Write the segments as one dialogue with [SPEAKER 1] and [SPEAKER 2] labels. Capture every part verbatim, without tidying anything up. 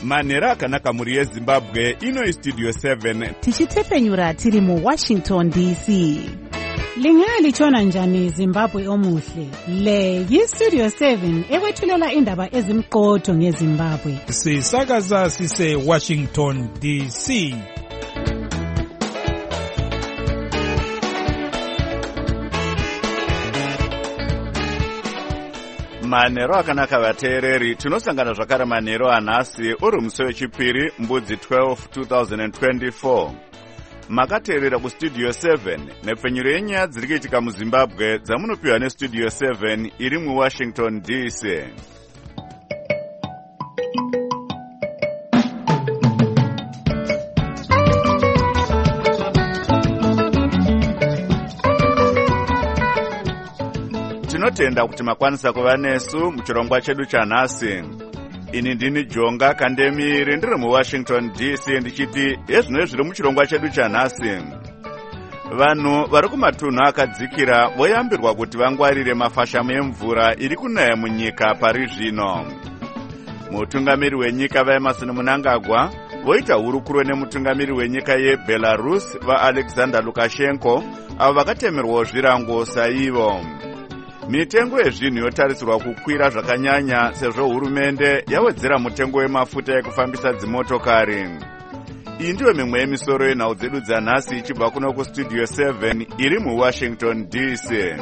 [SPEAKER 1] manhero akanaka muri yezimbabwe. Ino Studio seven
[SPEAKER 2] tichitepenyura tiri mu Washington D C. Lingalitshona njani Zimbabwe omuhle? Le yi Studio seven ekwethulela indaba ezimqotho ngeZimbabwe.
[SPEAKER 3] Sisakaza sise Washington D C.
[SPEAKER 1] Manhero akanaka vateereri, tinosangana zvakare manhero anhasi uri musi wechipiri mbudzi twelve two thousand twenty-four. Makateerera kuStudio seven nepfenyuro yenyaya dziri kuitika muZimbabwe dzamunopiwa neStudio seven iri muWashington D C. Tinotenda kuti makwanisa kuva nesu muchirongwa chedu chanhasi. Ini ndini Jonga Kandemiri ndiri muWashington D C ndichiti ezvino zviri muchirongwa chedu chanhasi. Vanhu vari kumatunhu akadzikira voyambirwa kuti vangwarire mafashamu emvura iri kunaya munyika pari zvino. Mutungamiri wenyika vaEmmerson Mnangagwa voita hurukuro nemutungamiri wenyika yeBelarus vaAlexander Lukashenko avo vakatemerwawo zvirango saivo. Mitengo yezvinhu yotarisirwa kukwira zvakanyanya sezvo hurumende yawedzera mutengo wemafuta ekufambisa dzimotokari. Iyi ndiyo mimwe yemisoro yenhau dzedu dzanhasi ichibva kuno kuStudio seven iri muWashington D C.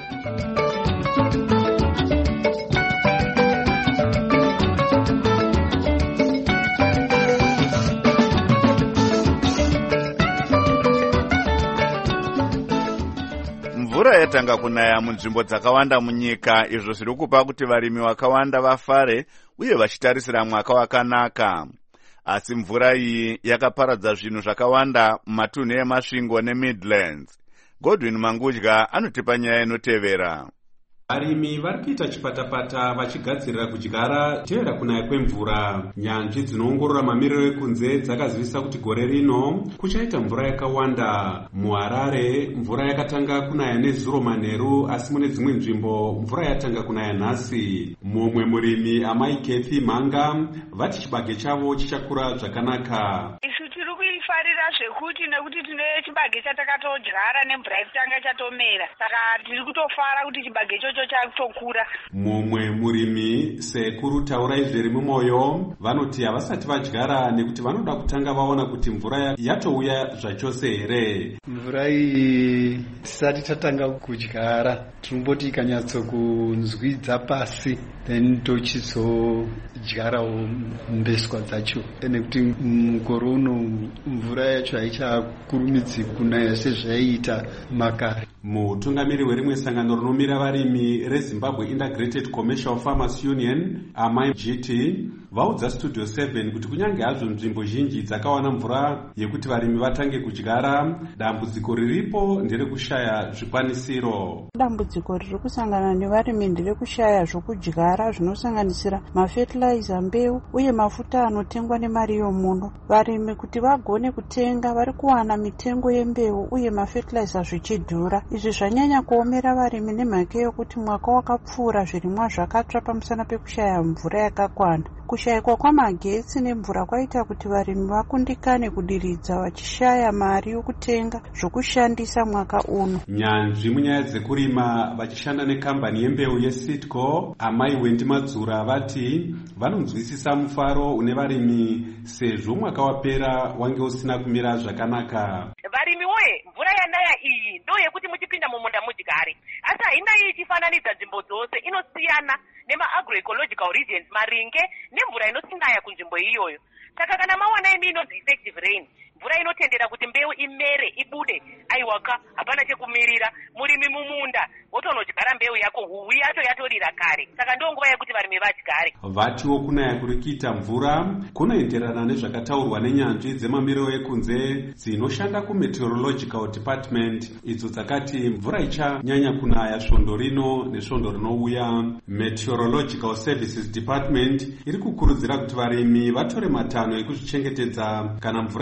[SPEAKER 1] Mvura yatanga kunaya munzvimbo dzakawanda munyika, izvo zviri kupa kuti varimi vakawanda vafare uye vachitarisira mwaka wakanaka. Asi mvura iyi yakaparadza zvinhu zvakawanda mumatunhu emasvingo neMidlands. Godwin Mangudya anotipa nyaya inotevera.
[SPEAKER 4] Varimi vari kuita chipatapata vachigadzirira kudyara tevera kunaya kwemvura. Nyanzvi dzinoongorora mamiriro ekunze dzakazivisa kuti gore rino kuchaita mvura yakawanda. MuHarare mvura yakatanga kunaya nezuro manheru, asi mune dzimwe nzvimbo mvura yatanga kunaya nhasi. Mumwe murimi Amai Kefi Mhanga vati chibage chavo chichakura zvakanaka.
[SPEAKER 5] Farira zvekuti nekuti tine chibage chatakatodyara nemvura yakutanga chatomera, saka tiri kutofara kuti chibage ichocho chakutokura.
[SPEAKER 4] Mumwe murimi Sekuru Taurai zviri mumwoyo vanoti havasati vadyara nekuti vanoda kutanga vaona kuti mvura yatouya zvachose here.
[SPEAKER 6] Mvura iyi tisati tatanga kudyara tinomboti ikanyatsokunzwidza pasi then tochizodyarawo mbeswa dzacho, nekuti mukore uno mvura yacho haichakurumidzi kunaya sezvaiita makare.
[SPEAKER 4] Mutungamiri werimwe sangano rinomira varimi reZimbabwe Integrated Commercial Farmers Union Amai G T vaudza Studio seven kuti kunyange hazvo nzvimbo zhinji dzakawana mvura yekuti varimi vatange kudyara, dambudziko riripo nderekushaya zvikwanisiro.
[SPEAKER 7] Dambudziko riri kusangana nevarimi nderekushaya zvokudyara zvinosanganisira mafertilizer, mbeu uye mafuta anotengwa nemari yomuno. Varimi kuti vagone kutenga vari kuwana mitengo yembeu uye mafertilizer zvichidhura. Izvi zvanyanya kuomera varimi nemhaka yokuti mwaka wakapfuura zvirimwa zvakatsva pamusana pekushaya mvura yakakwana. Kushayikwa kwamagetsi nemvura kwaita kuti varimi vakundikane kudiridza vachishaya mari yokutenga zvokushandisa mwaka uno.
[SPEAKER 4] Nyanzvi munyaya dzekurima vachishanda nekambani yembeu yeSitco Amai Wendi Madzura vati vanonzwisisa mufaro une varimi sezvo mwaka wapera wange usina kumira zvakanaka.
[SPEAKER 5] Varimi woye, mvura yanaya iyi ndo yekuti muchipinda mumunda mudyare, asi hainai ichifananidza nzvimbo dzose, inosiyana nema-agroecological regions maringe nemvura inosinaya kunzvimbo iyoyo. Saka kana mawana imi inonzi effective rain, mvura inotendera kuti mbeu imere ibude, aiwaka hapana chekumirira, murimi mumunda wotonodyara mbeu yako, huhu yacho yatorira kare. Saka ndo nguva yekuti varimi vadyare.
[SPEAKER 4] Vatiwo kunaya kuri kuita mvura kunoenderana nezvakataurwa nenyanzvi dzemamiriro ekunze dzinoshanda kumeteorological department, idzo dzakati mvura ichanyanya kunaya svondo rino nesvondo rinouya. Meteorological Services Department iri kukurudzira kuti varimi vatore matanho ekuzvichengetedza kana mvura ikauya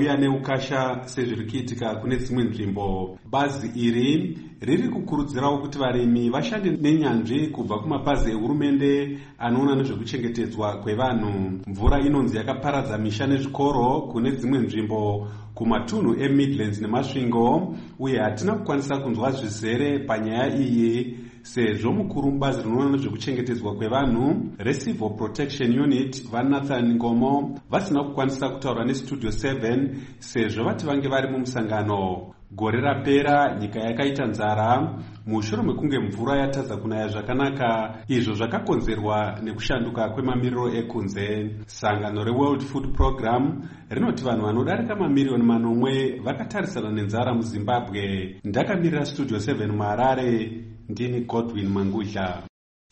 [SPEAKER 4] vakauya neukasha sezviri kuitika kune dzimwe nzvimbo. Bazi iri riri kukurudzirawo kuti varimi vashande nenyanzvi kubva kumapazi ehurumende anoona nezvekuchengetedzwa kwevanhu. Mvura inonzi yakaparadza misha nezvikoro kune dzimwe nzvimbo kumatunhu eMidlands nemasvingo, uye hatina kukwanisa kunzwa zvizere panyaya iyi sezvo mukuru mubazi rinoona nezvekuchengetedzwa kwevanhu reCivil Protection Unit vaNathan Ngomo vasina kukwanisa kutaura neStudio seven sezvo vati vange vari mumusangano. Gore rapera nyika yakaita nzara mushure mekunge mvura yatadza kunaya zvakanaka, izvo zvakakonzerwa nekushanduka kwemamiriro ekunze. Sangano reWorld Food Program rinoti vanhu vanodarika mamiriyoni manomwe vakatarisana nenzara muZimbabwe. Ndakamirira Studio seven muHarare, ndini Godwin Mangudla.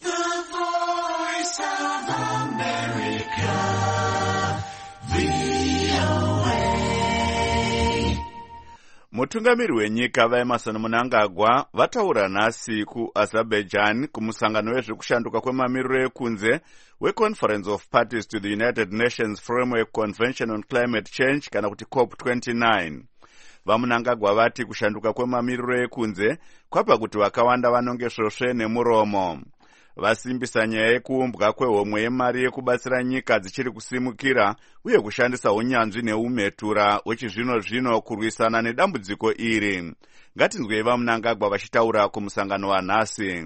[SPEAKER 1] Mutungamiri wenyika vaEmerson Mnangagwa vataura nhasi kuAzerbaijan kumusangano wezvekushanduka kwemamiriro ekunze weConference of Parties to the United Nations Framework Convention on Climate Change kana kuti COP twenty-nine. VaMnangagwa vati kushanduka kwemamiriro ekunze kwapa kuti vakawanda vanonge svosve nemuromo. Vasimbisa nyaya yekuumbwa kwehomwe yemari yekubatsira nyika dzichiri kusimukira uye kushandisa unyanzvi neumetura wechizvino zvino kurwisana nedambudziko iri. Ngatinzwei vaMnangagwa vachitaura kumusangano wanhasi.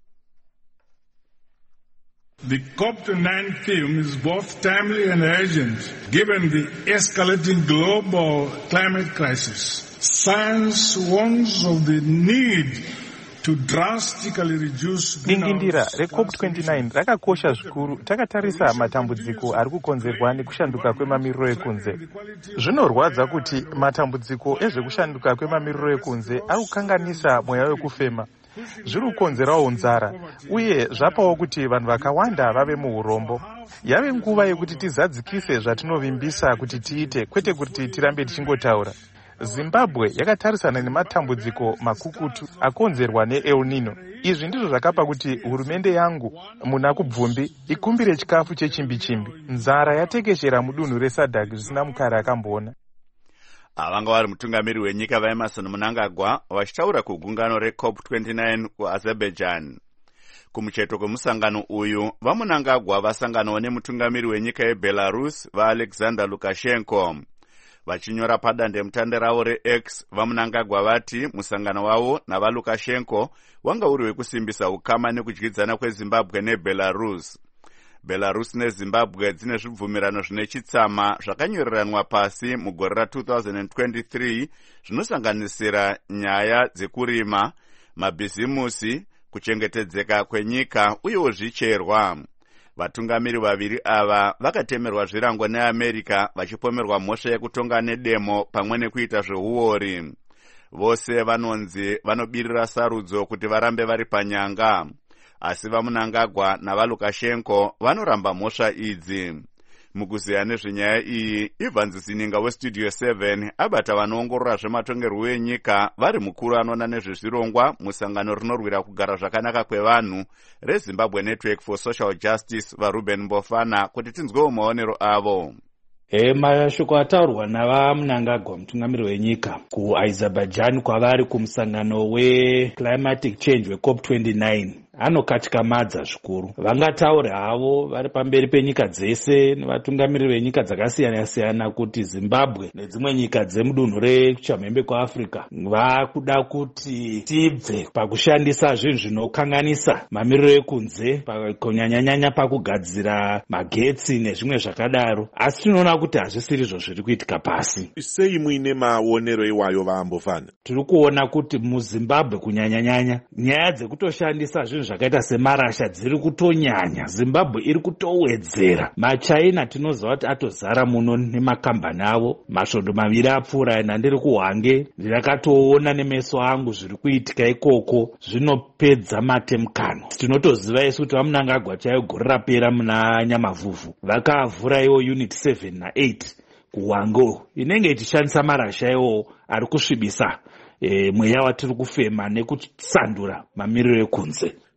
[SPEAKER 8] The COP twenty-nine theme is both timely and urgent given the escalating global climate crisis. Science warns of the need to drastically reduce.
[SPEAKER 3] Dingindira reCOP twenty-nine rakakosha zvikuru takatarisa matambudziko ari kukonzerwa nekushanduka kwemamiriro ekunze. Zvinorwadza kuti matambudziko ezvekushanduka kwemamiriro ekunze ari kukanganisa mweya wekufema. Zviri kukonzerawo nzara uye zvapawo kuti vanhu vakawanda vave muurombo. Yave nguva yekuti tizadzikise zvatinovimbisa kuti tiite, kwete kuti tirambe tichingotaura. Zimbabwe yakatarisana nematambudziko makukutu akonzerwa neEl Nino. Izvi ndizvo zvakapa kuti hurumende yangu muna kubvumbi ikumbire chikafu chechimbi-chimbi. Nzara yatekeshera mudunhu reSADC zvisina mukara akamboona.
[SPEAKER 1] Avanga vari mutungamiri wenyika vaEmerson Mnangagwa vachitaura kugungano reCOP twenty-nine kuAzerbaijan. Kumucheto kwemusangano uyu, vaMnangagwa vasanganawo nemutungamiri wenyika yeBelarus vaAlexander Lukashenko. Vachinyora padande mutande ravo reX, vaMnangagwa vati musangano wavo navaLukashenko wanga uri wekusimbisa ukama nekudyidzana kweZimbabwe neBelarus. Belarus neZimbabwe dzine zvibvumirano zvine chitsama zvakanyoreranwa pasi mugore ra two thousand twenty-three zvinosanganisira nyaya dzekurima, mabhizimusi, kuchengetedzeka kwenyika uyewo zvicherwa. Vatungamiri vaviri ava vakatemerwa zvirango neAmerica vachipomerwa mhosva yekutonga nedemo pamwe nekuita zveuori. Vose vanonzi vanobirira sarudzo kuti varambe vari panyanga. Asi vaMnangagwa navaLukashenko vanoramba mhosva idzi. Mukuziya nezvenyaya iyi, Ivan Zininga weStudio seven abata vanoongorora zvematongerwo enyika vari mukuru anoona nezvezvirongwa musangano rinorwira kugara zvakanaka kwevanhu reZimbabwe Network for Social Justice vaRuben Mbofana kuti tinzwewo maonero avo.
[SPEAKER 9] E, mashoko ataurwa navaMnangagwa mutungamiri wenyika kuAzerbaijan kwavari kumusangano weClimatic Change weCOP twenty-nine anokatikamadza zvikuru. Vangataura havo vari pamberi penyika dzese nevatungamiri venyika dzakasiyana-siyana kuti Zimbabwe nedzimwe nyika dzemudunhu rechamhembe kuAfrica vakuda kuti tibve pakushandisa zvinhu zvinokanganisa mamiriro ekunze kunyanya-nyanya pakugadzira magetsi nezvimwe zvakadaro, asi tinoona kuti hazvisiri izvo zviri kuitika pasi.
[SPEAKER 10] Sei muine maonero iwayo vaambofana?
[SPEAKER 9] Tiri kuona kuti muZimbabwe kunyanya-nyanya nyaya dzekutoshandisa zvinhu zvakaita semarasha dziri kutonyanya. Zimbabwe iri kutowedzera. MaChina tinoziva kuti atozara muno nemakambani avo. Masvondo maviri apfuura nandiri kuHwange ndakatoona nemeso angu zviri kuitika ikoko, zvinopedza matemukano. Tinotoziva isu kuti vaMnangagwa chaiyo gore rapera muna Nyamavhuvhu vakavhura iwo unit seven na eight kuHwange inenge ichishandisa marasha iwo ari kusvibisa e, mweya watiri kufema nekusandura mamiriro ekunze.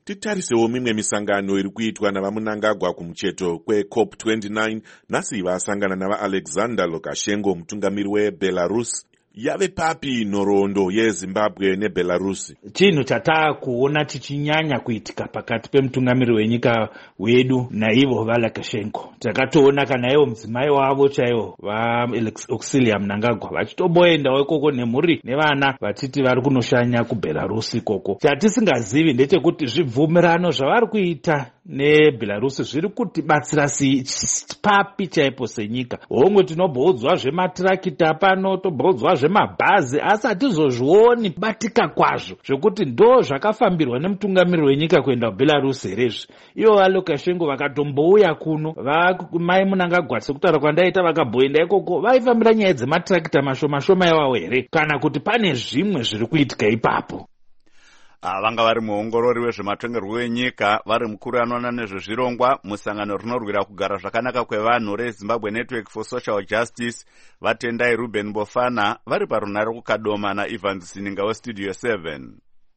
[SPEAKER 10] Titarisewo mimwe misangano iri kuitwa navamunangagwa kumucheto kweCOP twenty-nine. Nhasi vasangana navaAlexander Lukashenko, mutungamiri weBelarus. Yave papi nhoroondo yeZimbabwe neBelarus?
[SPEAKER 9] Chinhu chatakuona chichinyanya kuitika pakati pemutungamiri wenyika wedu naivo vaLukashenko. Takatoona kana ivo mudzimai wavo chaivo vaAlexios Mnangagwa vachitomboendawo ikoko nemhuri nevana vachiti vari kunoshanya kuBelarus ikoko. Chatisingazivi ndechekuti zvibvumirano zvavari kuita neBelarus zviri kutibatsira papi chaipo senyika. Hongu tinobhoudzwa zvematirakita pano, tobhoudzwa zvemabhazi, asi hatizozvioni batika kwazvo zvekuti ndo zvakafambirwa nemutungamiri wenyika kuenda kuBelarus herezvi. Ivo vaLukashenko vakatombouya kuno, mai Mnangagwa sekutaura kwandaita vakabhoenda ikoko, vaifambira nyaya dzematirakita mashoma shoma iwawo here, kana kuti pane zvimwe zviri kuitika ipapo?
[SPEAKER 1] Vanga vari muongorori wezvematongerwo enyika, vari mukuru anoona nezvezvirongwa musangano rinorwira kugara zvakanaka kwevanhu reZimbabwe Network for Social Justice, vatendai Ruben Bofana, vari parunare kukadoma naIvan Sininga weStudio seven.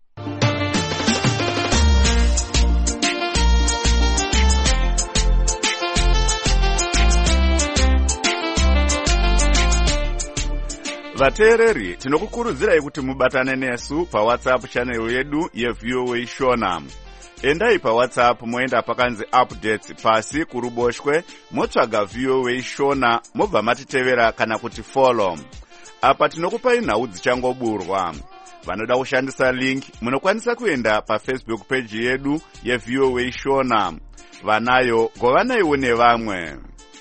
[SPEAKER 1] Vateereri, tinokukurudzirai kuti mubatane nesu paWhatsApp channel yedu yeV O A Shona. Endai paWhatsApp moenda pakanzi updates pasi kuruboshwe, motsvaga V O A Shona, mobva matitevera kana kuti follow. Apa tinokupai nhau dzichangoburwa. Vanoda kushandisa link, munokwanisa kuenda paFacebook page yedu yeV O A Shona. Vanayo govanaiwo nevamwe.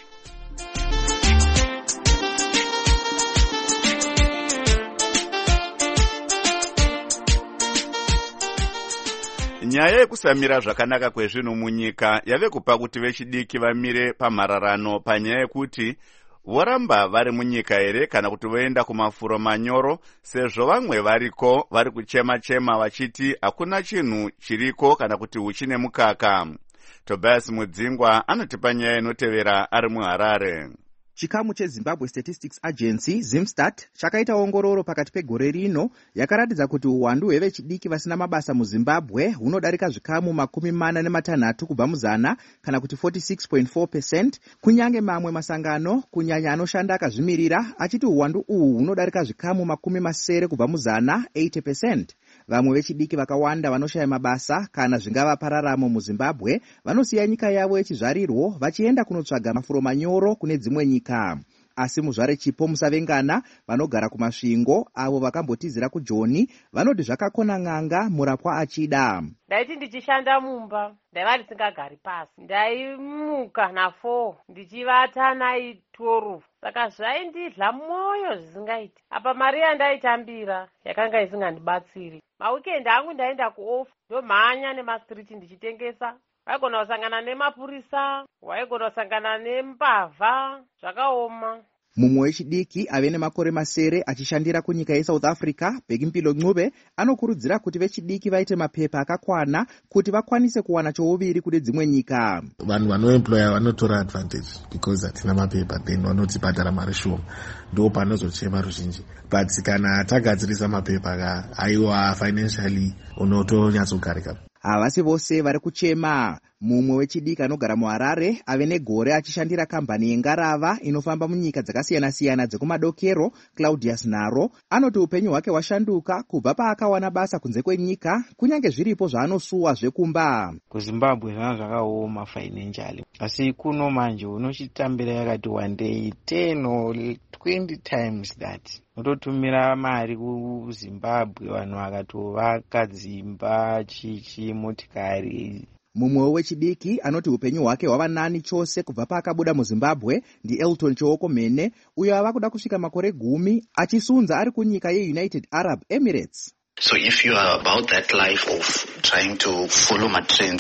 [SPEAKER 1] Nyaya yekusamira zvakanaka kwezvinhu munyika yave kupa kuti vechidiki vamire pamhararano panyaya yekuti voramba vari munyika here kana kuti voenda kumafuro manyoro, sezvo vamwe variko vari kuchema-chema vachiti hakuna chinhu chiriko kana kuti huchine mukaka. Tobias Mudzingwa anotipa nyaya inotevera ari muHarare.
[SPEAKER 11] Chikamu cheZimbabwe Statistics Agency, Zimstat, chakaita ongororo pakati pegore rino yakaratidza kuti uwandu hwevechidiki vasina mabasa muZimbabwe hunodarika zvikamu makumi mana nematanhatu kubva muzana, kana kuti forty-six point four percent, kunyange mamwe masangano kunyanya anoshanda akazvimirira achiti uwandu uhu hunodarika zvikamu makumi masere kubva muzana, eighty percent. Vamwe vechidiki vakawanda vanoshaya mabasa kana zvingava pararamo muZimbabwe vanosiya nyika yavo yechizvarirwo vachienda kunotsvaga mafuro manyoro kune dzimwe nyika. Asi muzvare chipo musavengana vanogara kumasvingo avo vakambotizira kuJoni vanoti zvakakona n'anga murapwa achida.
[SPEAKER 12] Ndaiti ndichishanda mumba ndaiva ndisingagari pasi, ndaimuka na4 ndichivata nai twelve, saka zvaindidla mwoyo zvisingaiti. Apa mari yandaitambira yakanga isingandibatsiri. Mawikendi angu ndaenda kuofu, ndomhanya nemastriti ndichitengesa. Waigona kusangana nemapurisa, waigona kusangana nembavha, zvakaoma.
[SPEAKER 11] Mumwe wechidiki ave nemakore masere achishandira kunyika yeSouth Africa, Bhekimpilo Ncube, anokurudzira kuti vechidiki vaite mapepa akakwana kuti vakwanise kuwana chouviri kune dzimwe nyika.
[SPEAKER 13] Vanhu vanoemploya vanotora advantage because hatina mapepa, then vanotibhadhara mari shoma, ndo panozochema ruzhinji. But kana tagadzirisa mapepa ka aiwa financially unotonyatsogarika.
[SPEAKER 11] Havasi vose vari kuchema. Mumwe wechidiki anogara muHarare ave negore achishandira kambani yengarava inofamba munyika dzakasiyana-siyana dzekumadokero, Claudius Naro, anoti upenyu hwake hwashanduka kubva paakawana basa kunze kwenyika, kunyange zviripo zvaanosuwa zvekumba.
[SPEAKER 14] KuZimbabwe zvanga zvakaoma financially, asi kuno manje unochitambira yakati one day ten or twenty times that. Unototumira mari kuZimbabwe vanhu vakatovaka dzimba, chichi, motikari.
[SPEAKER 11] Mumwe wechidiki anoti upenyu hwake hwava nani chose kubva paakabuda muZimbabwe ndi Elton Chooko Mene, uyo ava kuda kusvika makore gumi achisunza ari kunyika yeUnited Arab Emirates.
[SPEAKER 15] So if you are about that life of trying to follow my trends,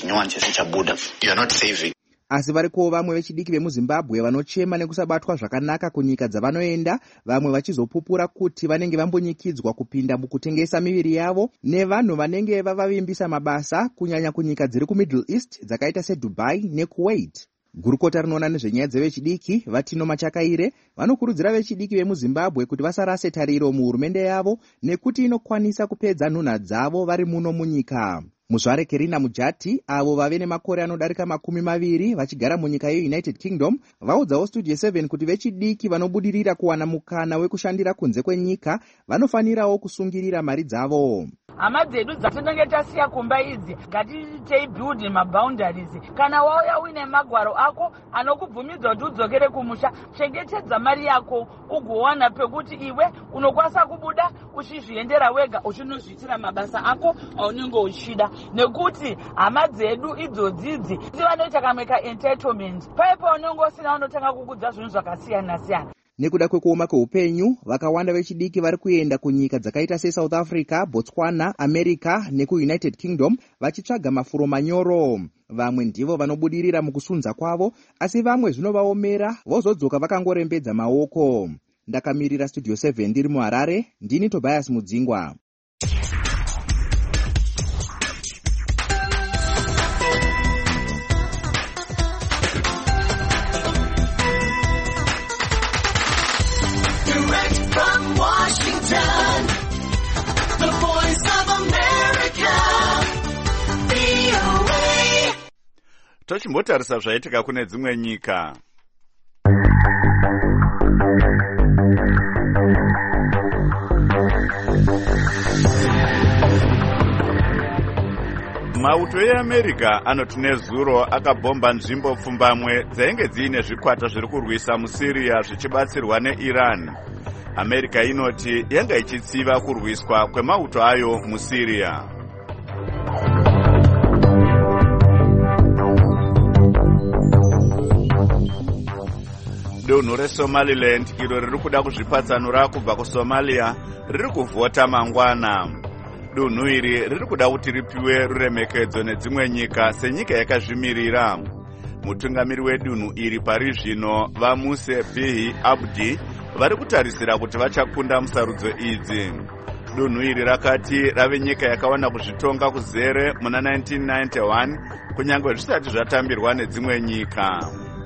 [SPEAKER 15] you are not saving.
[SPEAKER 11] Asi variko vamwe vechidiki vemuZimbabwe vanochema nekusabatwa zvakanaka kunyika dzavanoenda, vamwe vachizopupura kuti vanenge vambonyikidzwa kupinda mukutengesa miviri yavo nevanhu vanenge vavavimbisa mabasa, kunyanya kunyika dziri kuMiddle East dzakaita seDubai neKuwait. Gurukota rinoona nezvenyaya dzevechidiki Vatino Machakaire vanokurudzira vechidiki vemuZimbabwe kuti vasarase tariro muhurumende yavo nekuti inokwanisa kupedza nhunha dzavo vari muno munyika. muzvare Kerina Mujati, avo vave nemakore anodarika makumi maviri vachigara munyika yeUnited Kingdom, vaudzawo Studio seven kuti vechidiki vanobudirira kuwana mukana wekushandira kunze kwenyika vanofanirawo kusungirira mari dzavo.
[SPEAKER 16] Hama dzedu dzatinenge tasiya kumba idzi ngatitei build maboundaries. Kana wauya uine magwaro ako anokubvumidza kuti udzokere kumusha, chengetedza mari yako ugowana pekuti iwe unokwanisa kubuda uchizviendera wega uchinozviitira mabasa ako aunenge uchida. Nekuti hama dzedu idzodzidzi dzivanoita kamwe ka entitlement. Paipo unenge usina unotanga kukudza zvinhu zvakasiyana siyana.
[SPEAKER 11] Nekuda kwekuoma kweupenyu, vakawanda vechidiki vari kuenda kunyika dzakaita seSouth Africa, Botswana, America nekuUnited Kingdom vachitsvaga mafuro manyoro. Vamwe ndivo vanobudirira mukusunza kwavo, asi vamwe zvinovaomera vozodzoka vakangorembedza maoko. Ndakamirira Studio seven ndiri muHarare, ndini Tobias Mudzingwa.
[SPEAKER 1] Tochimbotarisa zvaitika kune dzimwe nyika. Mauto eAmerica anoti nezuro akabhomba nzvimbo pfumbamwe dzainge dziine zvikwata zviri kurwisa muSyria zvichibatsirwa neIran. America inoti yanga ichitsiva kurwiswa kwemauto ayo muSyria. Dunhu reSomaliland iro riri kuda kuzvipatsanura kubva kuSomalia riri kuvhota mangwana. Dunhu iri riri kuda kuti ripiwe ruremekedzo nedzimwe nyika senyika yakazvimirira. Mutungamiri wedunhu iri pari zvino vaMuse Bihi Abdi vari kutarisira kuti vachakunda musarudzo idzi. Dunhu iri rakati rave nyika yakawana kuzvitonga kuzere muna nineteen ninety-one kunyange zvisati zvatambirwa nedzimwe nyika.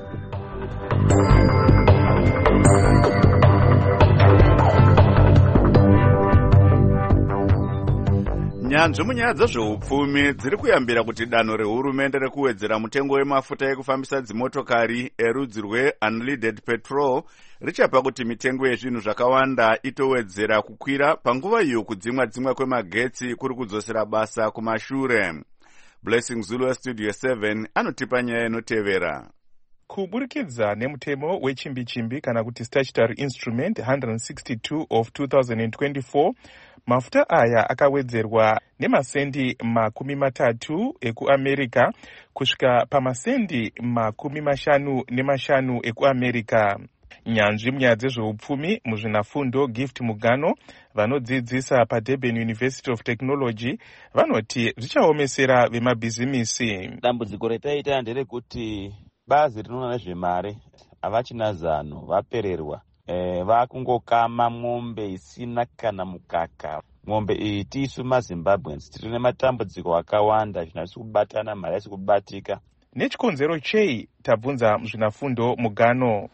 [SPEAKER 1] Nyanzvi munyaya dzezveupfumi dziri kuyambira kuti danho rehurumende rekuwedzera mutengo wemafuta ekufambisa dzimotokari erudzi rweunleaded petrol richapa kuti mitengo yezvinhu zvakawanda itowedzera kukwira panguva iyo kudzimwa dzimwa kwemagetsi kuri kudzosera basa kumashure. Blessing Zulu weStudio seven anotipa nyaya inotevera.
[SPEAKER 3] Kuburikidza nemutemo wechimbi-chimbi kana kuti statutory instrument one hundred sixty-two of two thousand twenty-four, mafuta aya akawedzerwa nemasendi makumi matatu ekuAmerica kusvika pamasendi makumi mashanu nemashanu ekuAmerica. Nyanzvi munyaya dzezveupfumi muzvinafundo Gift Mugano vanodzidzisa paDurban University of Technology vanoti zvichaomesera vemabhizimisi.
[SPEAKER 17] Dambudziko retaita nderekuti bazi rinoona nezvemare havachina zano, vapererwa. E, vakungokama mombe isina kana mukaka. Mombe iyi tisu maZimbabweans tiri nematambudziko akawanda, zvinasi kubatana, mari yasi kubatika.
[SPEAKER 3] Nechikonzero chei? Tabvunza muzvinafundo Mugano.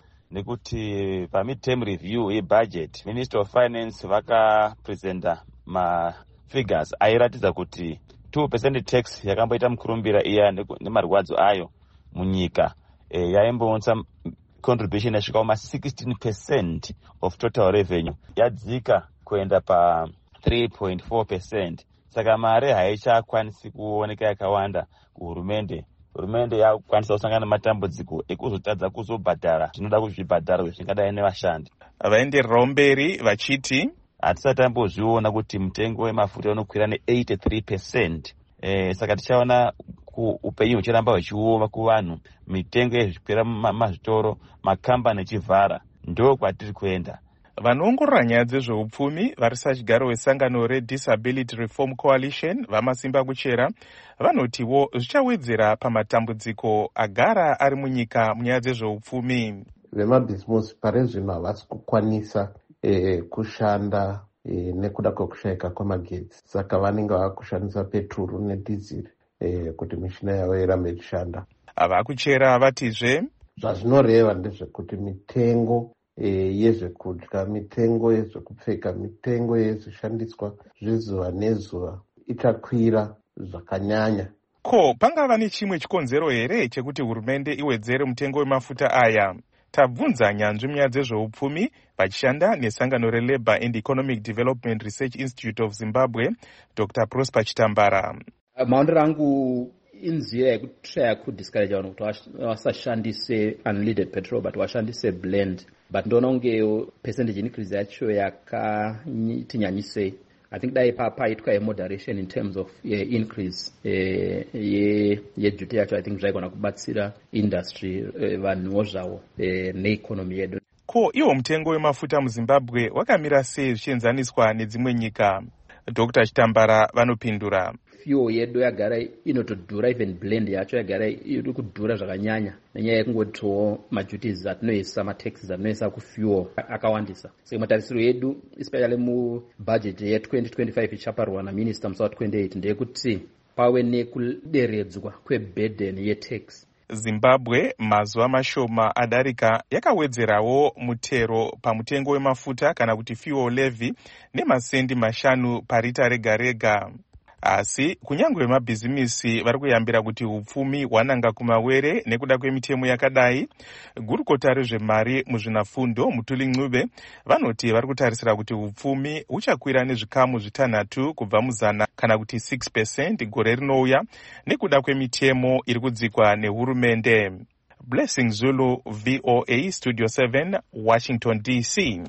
[SPEAKER 17] Nekuti pa mid-term review yebudget, Minister of Finance vakapresenta mafigures airatidza kuti two percent tax yakamboita mukurumbira iya nemarwadzo ayo munyika e, yaimboonesa contribution yasvika kuma sixteen percent of total revenue, yadzika kuenda pa three point four percent. Saka mare haichakwanisi kuoneka yakawanda kuhurumende. Hurumende yakwanisa kusangana nematambudziko ekuzotadza kuzobhadhara zvinoda kuzvibhadhara zvingadai nevashandi.
[SPEAKER 3] Vaendererawo mberi vachiti
[SPEAKER 17] hatisati tambozviona kuti mutengo wemafuta unokwira ne eighty-three percent. Eh, saka tichaona upenyu huchiramba huchioma kuvanhu, mitengo yezvikwira mumazvitoro, makambani echivhara, ndo kwatiri kuenda.
[SPEAKER 3] Vanoongorora nyaya dzezveupfumi vari sachigaro wesangano reDisability Reform Coalition vamasimba kuchera vanotiwo zvichawedzera pamatambudziko agara ari munyika munyaya dzezveupfumi.
[SPEAKER 13] Vemabhizimusi pari zvino havasi kukwanisa eh, kushanda eh, nekuda kwekushayika kwemagetsi, saka vanenge vakushandisa petruru nedhiziri eh, kuti mishina yavo irambe ichishanda.
[SPEAKER 3] Vakuchera vatizve
[SPEAKER 13] zvazvinoreva ndezvekuti mitengo E, yezvekudya, mitengo yezvekupfeka, mitengo yezvishandiswa zvezuva nezuva ichakwira
[SPEAKER 18] zvakanyanya.
[SPEAKER 3] Ko pangava nechimwe chikonzero here chekuti hurumende iwedzere mutengo wemafuta aya? Tabvunza nyanzvi munyaya dzezveupfumi vachishanda nesangano reLabour and Economic Development Research Institute of Zimbabwe, Doctor Prosper Chitambara.
[SPEAKER 19] Maondero angu inzira yekutraya kudiscourage vanhu kuti vasashandise unleaded petrol but vashandise blend, but ndoona kunge percentage increase yacho yakati nyanyisei. I think dai paitwa a moderation in terms of uh, increase uh, ye ye duty yacho. I think zvaigona kubatsira industry uh, vanhuwo zvavo uh, neeconomy yedu.
[SPEAKER 3] Ko iwo mutengo wemafuta muZimbabwe wakamira sei zvichienzaniswa nedzimwe nyika? Doctor Chitambara vanopindura.
[SPEAKER 19] Fuel yedu yagara inotodhura, even blend yacho yagara iri kudhura zvakanyanya nenyaya yekungotiwo maduties atinoisa, mataxes atinoisa kufuel akawandisa. Saka matarisiro yedu especially mubudget ye twenty twenty-five ichaparwa naminister musi wa twenty-eight ndeyekuti pave nekuderedzwa kweburden yetax.
[SPEAKER 3] Zimbabwe mazuva mashoma adarika yakawedzerawo mutero pamutengo wemafuta kana kuti fuel levy nemasendi mashanu parita rega rega. Asi kunyangwe mabhizimisi vari kuyambira kuti upfumi hwananga kumawere nekuda kwemitemo yakadai, gurukota rezvemari muzvinafundo Mutuli Ncube vanoti vari kutarisira kuti upfumi huchakwira nezvikamu zvitanhatu kubva muzana kana kuti six percent gore rinouya nekuda kwemitemo iri kudzikwa nehurumende. Blessing Zulu, V O A, Studio seven, Washington D C.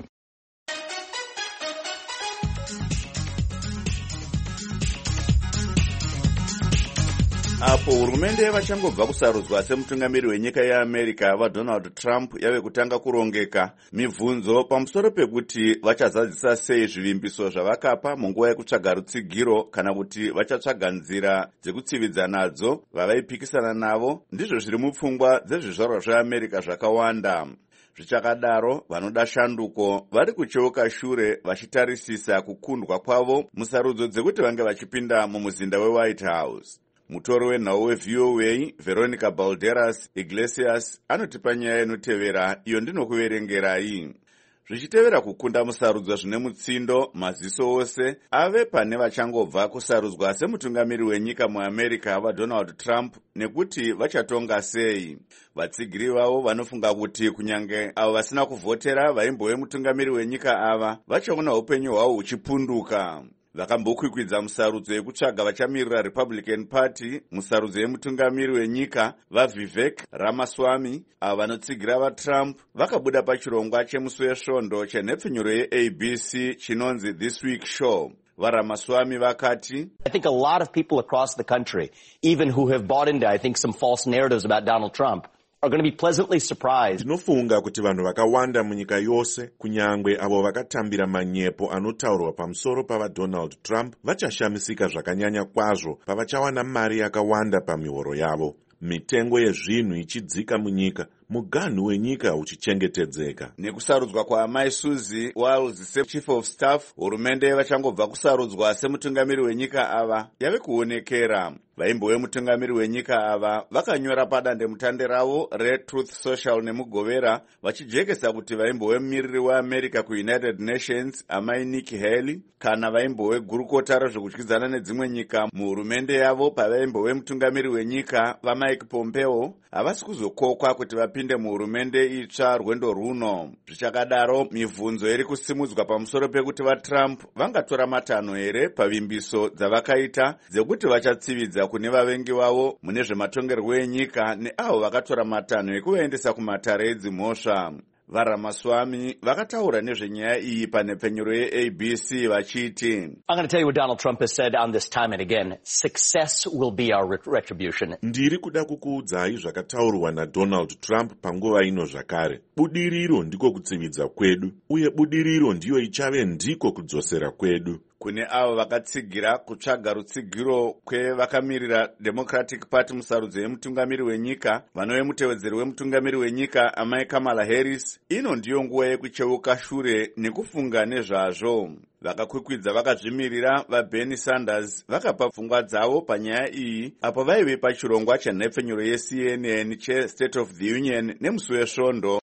[SPEAKER 1] Apo hurumende vachangobva kusarudzwa semutungamiri wenyika yeAmerica vaDonald Trump yave kutanga kurongeka mibvunzo pamusoro pekuti vachazadzisa sei zvivimbiso zvavakapa munguva yekutsvaga rutsigiro kana kuti vachatsvaga nzira dzekutsividza nadzo vavaipikisana navo, ndizvo zviri mupfungwa dzezvizvarwa zveAmerica zvakawanda. Zvichakadaro vanoda shanduko vari kucheuka shure vachitarisisa kukundwa kwavo musarudzo dzekuti vange vachipinda mumuzinda weWhite House. Mutori wenhau weV O A Veronica Balderas Iglesias anotipa nyaya inotevera, iyo ndinokuverengerai. Zvichitevera kukunda musarudzo zvine mutsindo, maziso ose ave pane vachangobva kusarudzwa semutungamiri wenyika muAmerica vaDonald Trump nekuti vachatonga sei. Vatsigiri vavo vanofunga kuti kunyange avo vasina kuvhotera vaimbove mutungamiri wenyika ava vachaona upenyu hwavo huchipunduka. Vakambokwikwidza musarudzo yekutsvaga vachamirira Republican Party musarudzo yemutungamiri wenyika vaVivek Ramaswamy, avo vanotsigira vaTrump vakabuda pachirongwa chemusi wesvondo chenhepfenyuro yeA B C chinonzi This Week Show. VaRamaswamy vakati,
[SPEAKER 20] I think a lot of people across the country, even who have bought into, I think, some false narratives about Donald Trump, are going to be pleasantly surprised.
[SPEAKER 10] Ndinofunga kuti vanhu vakawanda munyika yose, kunyangwe avo vakatambira manyepo anotaurwa pamusoro pavaDonald Trump, vachashamisika zvakanyanya kwazvo pavachawana mari yakawanda pamihoro yavo. Mitengo yezvinhu ichidzika munyika, muganhu wenyika uchichengetedzeka.
[SPEAKER 1] Nekusarudzwa kwaamai Suzy Wiles seChief of Staff, hurumende vachangobva kusarudzwa semutungamiri wenyika ava yave kuonekera. Vaimbove mutungamiri wenyika ava vakanyora padandemutande ravo reTruth Social nemugovera vachijekesa kuti vaimbove mumiriri weAmerica kuUnited Nations amai Nikki Haley kana vaimbove gurukota rezvekudyidzana nedzimwe nyika muhurumende yavo pavaimbove mutungamiri wenyika vaMike Pompeo havasi kuzokokwa kuti vapinde muhurumende itsva rwendo runo. Zvichakadaro, mibvunzo iri kusimudzwa pamusoro pekuti vaTrump vangatora matanho here pavimbiso dzavakaita dzekuti vachatsividza kune vavengi vavo mune zvematongerwo enyika neavo vakatora matanho ekuvaendesa kumatare edzimhosva. VaRamaswamy vakataura nezvenyaya iyi panhepfenyuro yeA B C vachiti,
[SPEAKER 20] I'm going to tell you what Donald Trump has said on this time and again. Success will be our retribution.
[SPEAKER 10] Ndiri kuda kukuudzai zvakataurwa naDonald Trump panguva ino zvakare. Budiriro ndiko kutsividza kwedu, uye budiriro ndiyo ichave ndiko kudzosera kwedu.
[SPEAKER 1] Kune avo vakatsigira kutsvaga rutsigiro kwevakamirira Democratic Party musarudzo yemutungamiri wenyika vanove mutevedzeri wemutungamiri wenyika amai Kamala Harris, ino ndiyo nguva yekucheuka shure nekufunga nezvazvo. Vakakwikwidza vakazvimirira vaBernie Sanders vakapa pfungwa dzavo panyaya iyi apo vaive pachirongwa chenhepfenyuro yeC N N cheState of the Union nemusi wesvondo.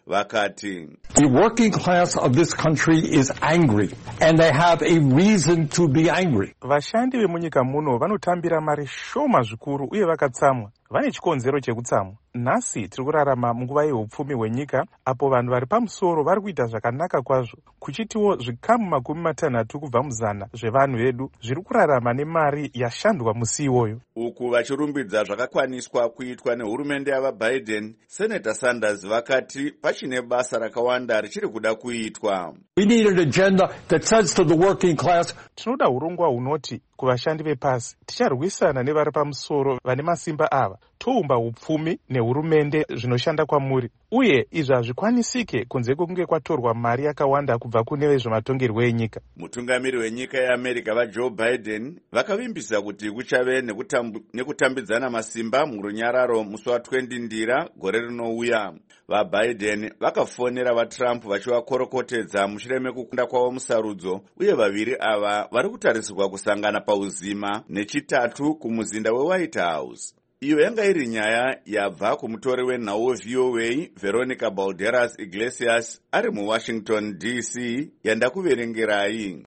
[SPEAKER 1] vakati
[SPEAKER 18] the working class of this country is angry and they have a reason to be angry.
[SPEAKER 3] Vashandi vemunyika muno vanotambira mari shoma zvikuru uye vakatsamwa. Vane chikonzero chekutsamwa. Nhasi tiri kurarama munguva yeupfumi hwenyika apo vanhu vari pamusoro vari kuita zvakanaka kwazvo, kuchitiwo zvikamu makumi matanhatu kubva muzana zvevanhu vedu zviri kurarama nemari yashandwa musi iwoyo.
[SPEAKER 1] Uku vachirumbidza zvakakwaniswa kuitwa nehurumende yavaBiden, Senator Sanders vakati pachine basa rakawanda richiri kuda kuitwa.
[SPEAKER 18] We need an agenda that says to the working class,
[SPEAKER 3] tinoda urongwa hunoti kuvashandi vepasi ticharwisana nevari pamusoro vane masimba ava, toumba upfumi nehurumende zvinoshanda kwamuri, uye izvi hazvikwanisike kunze kwekunge kwatorwa mari yakawanda kubva kune vezvematongerwo enyika. Mutungamiri
[SPEAKER 1] wenyika yeAmerica vaJoe Biden vakavimbisa kuti kuchave nekutambidzana masimba murunyararo musi wa20 ndira gore rinouya. VaBiden vakafonera vaTrump vachivakorokotedza mushure mekukunda kwavo musarudzo, uye vaviri ava vari kutarisirwa kusangana pauzima nechitatu kumuzinda weWhite House. Iyo yanga iri nyaya yabva kumutori wenhau weV O A Veronica Balderas Iglesias ari muWashington D C yandakuverengerai.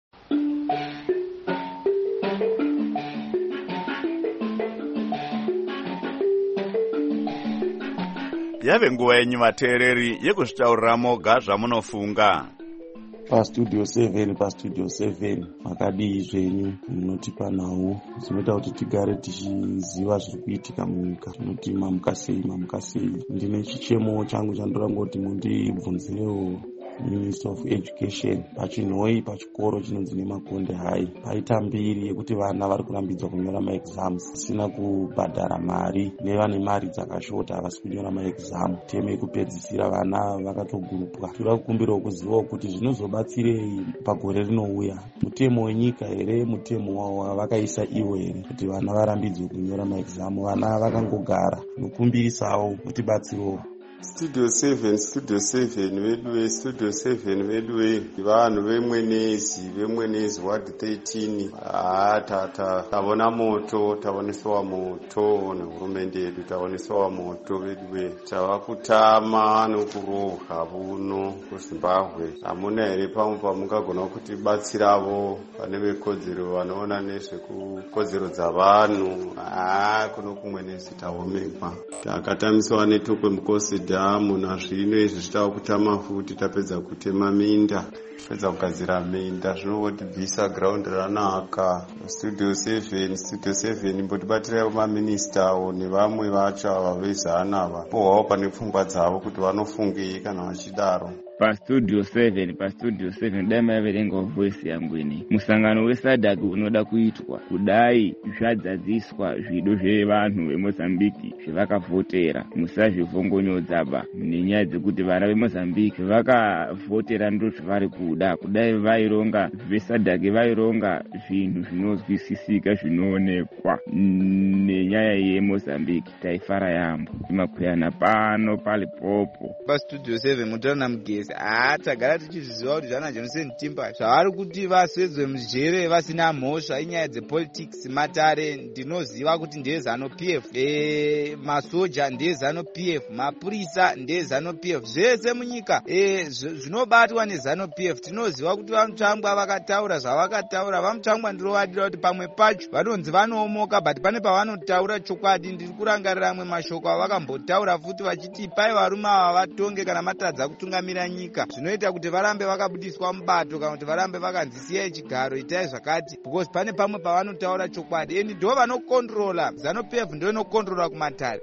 [SPEAKER 1] Yave nguva yenyu vateereri yekuzvitaurira moga zvamunofunga.
[SPEAKER 21] Pastudio seven, pastudio seven, makadii zvenyu munotipa nhau zvinoita kuti tigare tichiziva zviri kuitika munyika. Tinoti mamuka sei, mamuka sei. Ndine chichemo changu chandoda ngoti mundibvunzirewo Minister of Education pachinhoi pachikoro chinonzi neMakonde High. Paita mbiri yekuti vana vari kurambidzwa kunyora maexams sina kubhadhara mari, nevane mari dzakashota havasi kunyora maexam. Teme yekupedzisira vana vakatogurupwa. Tinoda kukumbirawo kuzivawo kuti zvinozobatsirei pagore rinouya. Mutemo wenyika here, mutemo wavakaisa iwo here, kuti vana varambidzwe kunyora maexam. Vana vakangogara. Nokumbirisawo kutibatsirewo.
[SPEAKER 22] Studio seven, Studio seven, vedwe, Studio seven, vedwe, vanhu vemwenezi, vemwenezi ward thirteen, ah, tata, tavona moto, tavonesewa moto, nehurumende yedu tavonesewa moto, vedwe, tava kutama nokurohwa buno kuZimbabwe. Hamuna here pamwe pamungagona kuti batsiravo vane vekodzero vanoona nezvekukodzero dzavanhu, ah, kuno kumwenezi tavomekwa. Takatamiswa netokwe mukosi dhamu nazvino izvi zvitava kutama futi, tapedza kutema minda, tapedza kugadzira minda, zvinotibvisa ground ranaka. Studio seven, Studio seven, mbotibatirawo maministawo nevamwe vacho ava vezana ava, pohwawo pane pfungwa dzavo kuti vanofungei kana vachidaro.
[SPEAKER 23] Pastudio seven, pastudio seven, dai maiverenga voice yangu ini. Musangano weSADC unoda kuitwa kudai zvadzadziswa zvido zvevanhu veMozambique zvevakavhotera. Musazvivhongonyodza nenyaya dzekuti vana veMozambique vakavhotera ndo zvavari kuda. Kudai vaironga veSADC vaironga zvinhu zvinozwisisika zvinoonekwa nenyaya yeMozambique, taifara yambo. Timakweyana pano pali popo.
[SPEAKER 24] Pastudio seven, mutana mugezi. Ah, tagara tichizviziva kuti zvana Johnson Timber zvavari kuti vaswedzwe mujere vasina mhosva inyaya dzepolitics matare. Ndinoziva kuti ndiye ZANU P F, e, masoja ndiye ZANU P F, mapurisa ndiye ZANU P F, zvese munyika e, zvinobatwa neZANU P F. Tinoziva kuti vamutsvangwa vakataura zvavakataura. Vamutsvangwa ndirovadira kuti pamwe pacho vanonzi vanoomoka, but pane pavanotaura chokwadi. Ndiri kurangarira amwe mashoko avakambotaura futi vachiti pai varume ava vatonge kana matadza kutungamira nyika, zvinoita kuti varambe vakabudiswa mubato kana kuti varambe vakanzisiyai chigaro, itai zvakati, because pane pamwe pavanotaura chokwadi. Eni ndo vanokontrola, ZANU P F ndo inokontrola kumatare.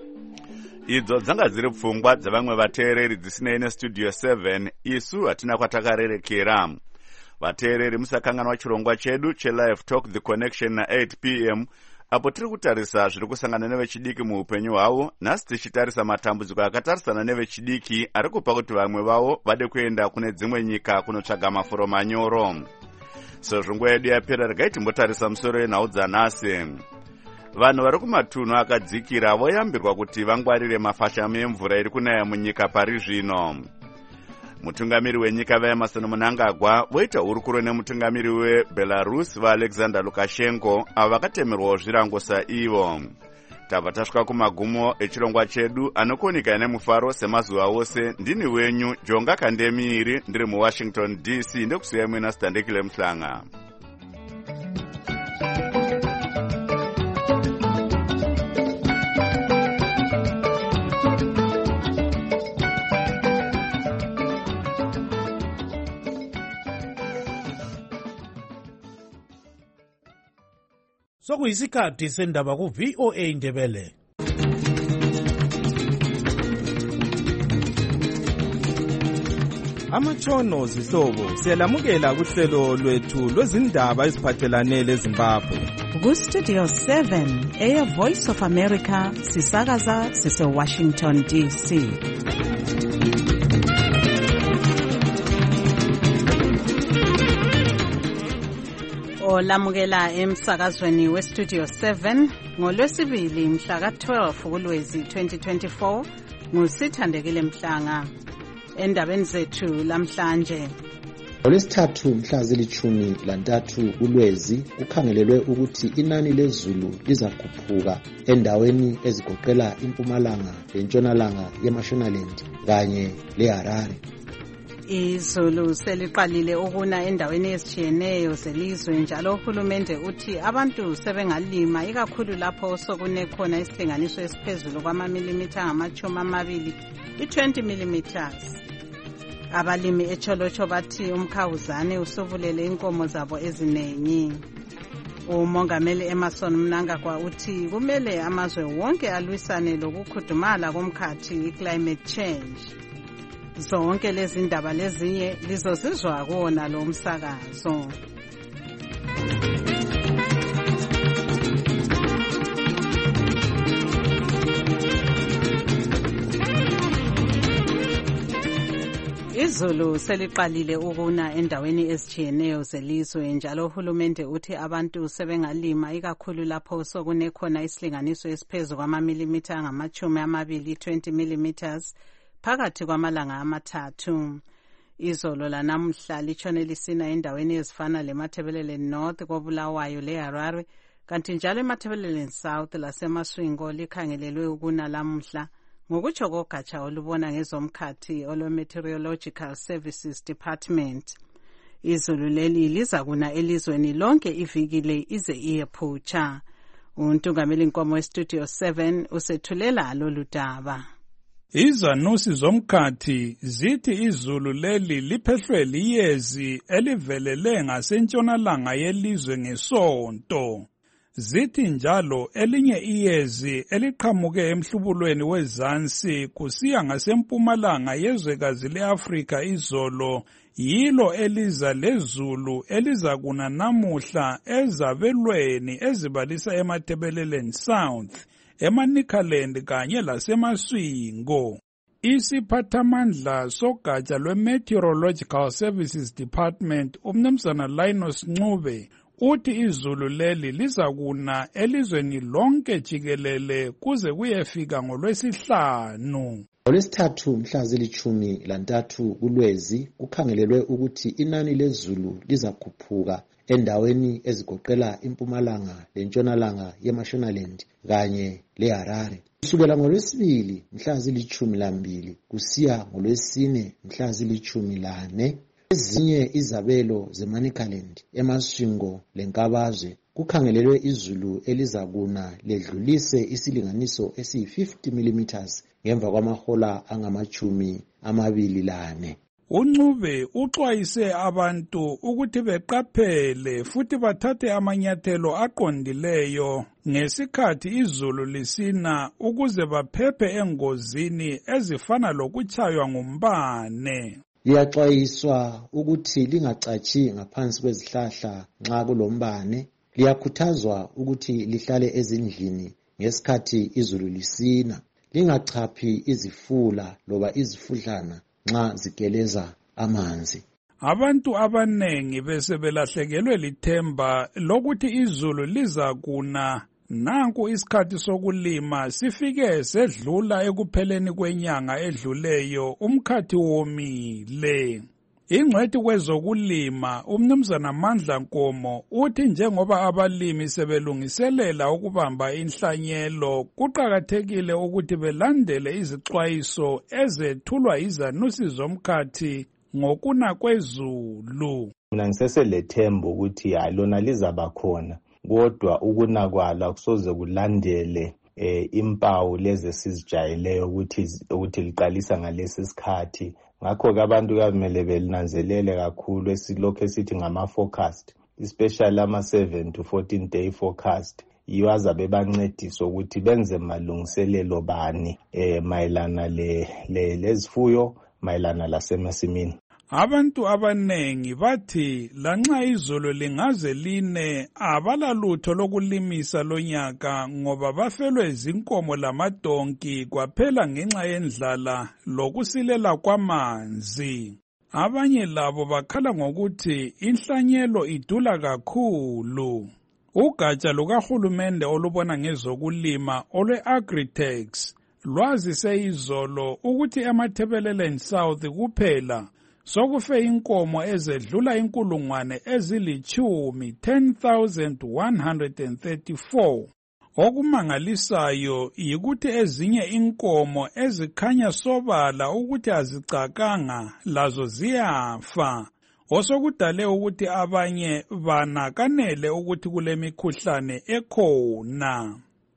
[SPEAKER 1] Idzo dzanga dziri pfungwa dzavamwe vateereri dzisinei neStudio seven, isu hatina kwatakarerekera. Vateereri musakanganwa chirongwa chedu cheLive Talk The Connection na eight p m apo tiri kutarisa zviri kusangana nevechidiki muupenyu hwavo. Nhasi tichitarisa matambudziko akatarisana nevechidiki ari kupa kuti vamwe vavo vade kuenda kune dzimwe nyika kunotsvaga mafuro manyoro. Sezvo nguva yedu yapera, regai timbotarisa musoro yenhau dzanhasi. Vanhu vari kumatunhu akadzikira voyambirwa kuti vangwarire mafashamo emvura iri kunaya munyika pari zvino. Mutungamiri wenyika vaEmerson Mnangagwa voita hurukuro nemutungamiri weBelarus vaAlexander Lukashenko avo vakatemerwawo zvirango saivo. tabva tasvika kumagumo echirongwa chedu anokuonekai nemufaro semazuva ose. Ndini wenyu Jonga Kandemiri, ndiri muWashington D C, ndekusiyai mwena Standekile Mhlanga.
[SPEAKER 2] Sokuyisikhathi sendaba ku V O A Ndebele.
[SPEAKER 5] Amatshono zihlobo siyalamukela kuhlelo lwethu lwezindaba eziphathelane leZimbabwe.
[SPEAKER 6] Ku Studio seven, Air Voice of America, sisakaza sise Washington D C. Olamukela emsakazweni we Studio seven ngolwesibili mhla ka twelve kuLwezi twenty twenty-four nguSithandekile Mhlanga. Endabeni zethu lamhlanje,
[SPEAKER 7] ngolwesithathu mhla zilithumi lantathu kuLwezi kukhangelelwe ukuthi inani lezulu lizakhuphuka endaweni ezigoqela impumalanga lentshonalanga yeMashonaland kanye leHarare.
[SPEAKER 6] Izulu seliqalile ukuna endaweni ezitshiyeneyo zelizwe, njalo uhulumende uthi abantu sebengalima ikakhulu lapho sokune khona isilinganiso esiphezulu kwamamilimitha angamachumi amabili i-twenty millimeters. Abalimi eCholocho bathi umkhawuzane usuvulele inkomo zabo ezinengi. Umongameli Emerson Mnangagwa uthi kumele amazwe wonke alwisane lokukhudumala komkhathi i-climate change. Zonke lezi ndaba lezinye lizozizwa kuwona lo msakazo. Izulu seliqalile ukuna endaweni ezitshiyeneyo zelizwe, njalo uhulumende uthi abantu sebengalima ikakhulu lapho sokune khona isilinganiso esiphezulu kwamamilimitha angamachumi amabili twenty millimeters phakathi kwamalanga amathathu. Izolo lanamuhla litshone lisina endaweni ezifana leMatabeleland North, koBulawayo leHarare, kanti njalo eMatabeleland South laseMaswingo likhangelelwe ukuna lamuhla, ngokutsho kogatsha olubona ngezomkhathi olwe-Meteorological Services Department. Izulu leli liza kuna elizweni lonke ivikile ize iyephutsha. Untungameli Nkomo weStudio seven usethulela lolu daba.
[SPEAKER 2] Izanusi zomkhathi zithi izulu leli liphehlwe liyezi elivelele ngasentshonalanga yelizwe ngesonto. Zithi njalo elinye iyezi eliqhamuke emhlubulweni wezansi kusiya ngasempumalanga yezwekazi leAfrika izolo yilo eliza lezulu elizakuna namuhla ezabelweni ezibalisa eMatabeleland South, eManicaland kanye laseMaswingo. Isiphathamandla sogatsha lwe-Meteorological Services Department uMnumzana Linus Ncube uthi izulu leli lizakuna elizweni lonke jikelele kuze kuyefika ngolwesihlanu.
[SPEAKER 7] Ngolwesithathu mhla zilithumi lantathu kuLwezi kukhangelelwe ukuthi inani lezulu lizakhuphuka endaweni ezigoqela impumalanga lentshonalanga yeMashonaland kanye leHarare. Kusukela ngolwesibili mhla zilithumi lambili kusiya ngolwesine mhla zilithumi lane, ezinye izabelo zeManicaland, eMaswingo leNkabazwe kukhangelelwe izulu elizakuna ledlulise isilinganiso esiyi fifty millimeters ngemva kwamahola angamachumi amabili lane.
[SPEAKER 2] uNcube uxwayise abantu ukuthi beqaphele futhi bathathe amanyathelo aqondileyo ngesikhathi izulu lisina ukuze baphephe engozini ezifana lokutshaywa ngumbane.
[SPEAKER 7] Liyaxwayiswa ukuthi lingacatshi ngaphansi kwezihlahla nxa kulombane. Liyakhuthazwa ukuthi lihlale ezindlini ngesikhathi izulu lisina. Lingachaphi izifula loba izifudlana nxa zigeleza amanzi.
[SPEAKER 2] Abantu abanengi bese belahlekelwe lithemba lokuthi izulu lizakuna. Nanku isikhathi sokulima sifike sedlula ekupheleni kwenyanga edluleyo, umkhathi womile. Ingcwethi kwezokulima umnumzana Mandla Nkomo uthi njengoba abalimi sebelungiselela ukubamba inhlanyelo kuqakathekile ukuthi belandele izixwayiso ezethulwa izanusi zomkhathi ngokuna kwezulu.
[SPEAKER 4] Mina ngiseselethemba ukuthi alona lizaba khona kodwa ukunakwala kusoze kulandele eh, impawu lezi sizijayeleyo ukuthi ukuthi liqalisa ngalesi sikhathi. Ngakho ke abantu kumele belinanzelele kakhulu esilokho esithi ngama forecast, especially ama seven to fourteen day forecast. Yiyo azabe bancedisa ukuthi benze malungiselelo bani eh mayelana le lezifuyo mayelana lasemasimini.
[SPEAKER 2] Abantu abanengi bathi lanxa izolo lingaze line abalalutho lokulimisa lonyaka ngoba bafelwe izinkomo lamadonki kwaphela ngenxa yendlala lokusilela kwamanzi. Abanye labo bakhala ngokuthi inhlanyelo idula kakhulu. Ugatsha lukahulumende olubona ngezokulima olwe-Agritex lwazise izolo ukuthi eMathebeleleni South kuphela sokufe inkomo ezedlula inkulungwane ezilithumi ten thousand one hundred thirty-four. Okumangalisayo yikuthi ezinye inkomo ezikhanya sobala ukuthi azicakanga lazo ziyafa. Osokudale ukuthi abanye banakanele ukuthi kulemikhuhlane ekhona.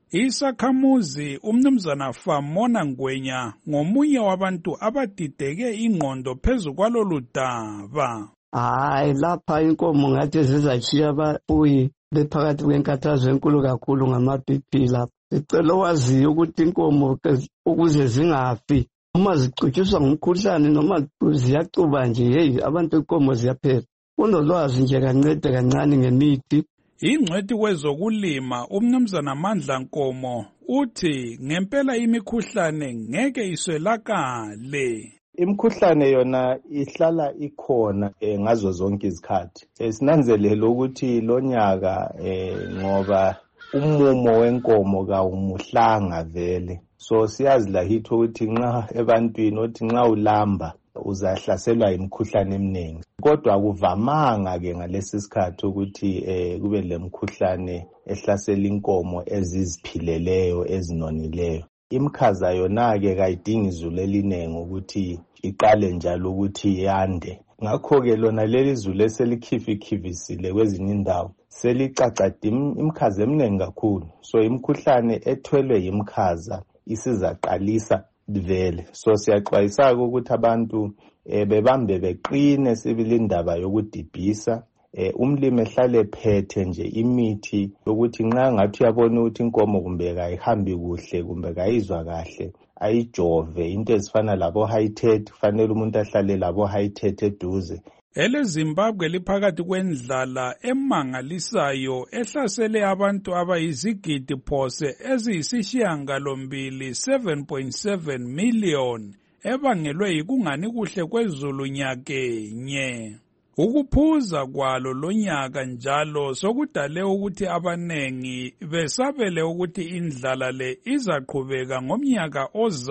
[SPEAKER 2] Isakhamuzi umnumzana Famona Ngwenya ngomunye wabantu abadideke ingqondo phezu kwalolu daba.
[SPEAKER 8] Hayi lapha inkomo ngathi zizachiya abafuyi bephakathi kwenkathazo enkulu kakhulu ngama-B P lapha. Sicela waziyo ukuthi inkomo ukuze zingafi uma zicutshiswa ngumkhuhlane noma ziyacuba nje hey abantu inkomo ziyaphela. Unolwazi nje kancede kancane ngemithi.
[SPEAKER 2] Ingcwethi kwezokulima umnumzana Mandla Nkomo uthi ngempela imikhuhlane ngeke iswelakale.
[SPEAKER 4] Imikhuhlane yona ihlala ikhona eh, ngazo zonke izikhathi. Esinanzelela ukuthi lonyaka eh, ngoba umumo wenkomo kawumuhlanga vele. So siyazi lahithi ukuthi nxa ebantwini othi nxa ulamba uzahlaselwa imikhuhlane eminingi. Kodwa akuvamanga ke ngalesi sikhathi ukuthi eh kube lemikhuhlane ehlasela inkomo eziziphileleyo ezinonileyo. Imkhaza yona ke kayidingi izulu elinengi ukuthi iqale njalo ukuthi yande. Ngakho ke lona leli izulu eselikhifikhivisile kwezinye indawo selicacada imkhaza eminingi kakhulu. So imkhuhlane ethwelwe imkhaza isizaqalisa vele. So siyaxwayisa ukuthi abantu eh, bebambe beqine sibili indaba yokudibhisa. Eh, umlimi ehlale phethe nje imithi ukuthi nxa ngathi uyabona ukuthi inkomo kumbe kayihambi kuhle kumbe kayizwa kahle ayijove into ezifana labo high-tet. Kufanele umuntu ahlale labo high-tet eduze.
[SPEAKER 2] Ele Zimbabwe liphakathi kwendlala emangalisayo ehlasele abantu abayizigidi phose eziyisishiyangalombili seven point seven million ebangelwe yikungani kuhle kwezulu nyakenye. Ukuphuza kwalo lonyaka njalo sokudale ukuthi abanengi besabele ukuthi indlala le izaqhubeka ngomnyaka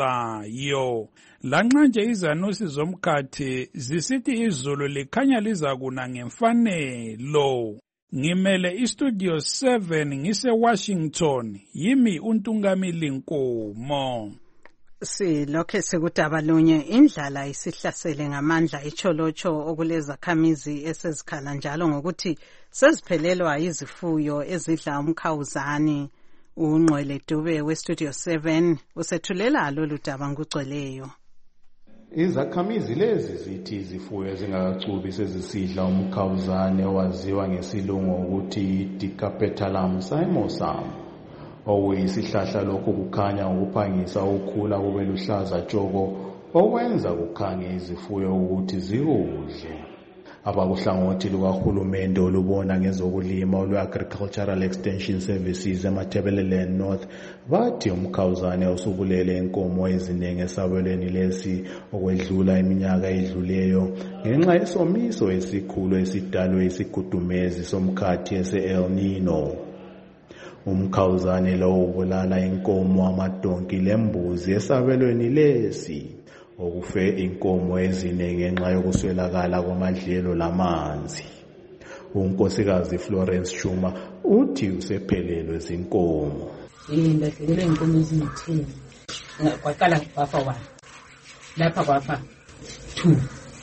[SPEAKER 2] ozayo. Lanxa nje izanusi zomkhathi zisithi izulu likhanya lizakuna ngemfanelo. Ngimele istudio seven ngise Washington, yimi uNtungamili Nkomo.
[SPEAKER 6] Silokhe sekudaba lunye indlala isihlasele ngamandla echolocho okulezakhamizi esezikhala njalo ngokuthi seziphelelwa izifuyo ezidla umkhawuzane. Ungqwele Dube westudio seven usethulela lolu daba ngugcweleyo.
[SPEAKER 9] Izakhamizi lezi zithi izifuyo ezingakacubi sezisidla umkhawuzane owaziwa ngesilungu ukuthi Dicapetalum simosum. Okuyisihlahla lokho kukhanya ukuphangisa ukukhula kube luhlaza tshoko okwenza kukhange izifuyo ukuthi zikudle. Abakuhlangothi lukahulumende olubona ngezokulima olwe-Agricultural Extension Services eMathebeleleni North bathi umkhawuzane usubulele inkomo eziningi esabelweni lesi okwedlula iminyaka edluleyo ngenxa yesomiso esikhulu esidalwe isigudumezi somkhathi ese-El Nino. Umkhawuzane lo ubulala inkomo, amadonki lembuzi esabelweni lesi okufe inkomo ezine ngenxa yokuswelakala kwamadlelo lamanzi. Unkosikazi Florence Chuma uthi usephelelwe zinkomo.
[SPEAKER 12] Ngidlele inkomo ezine. Kwaqala kwafa one. Lapha kwafa two.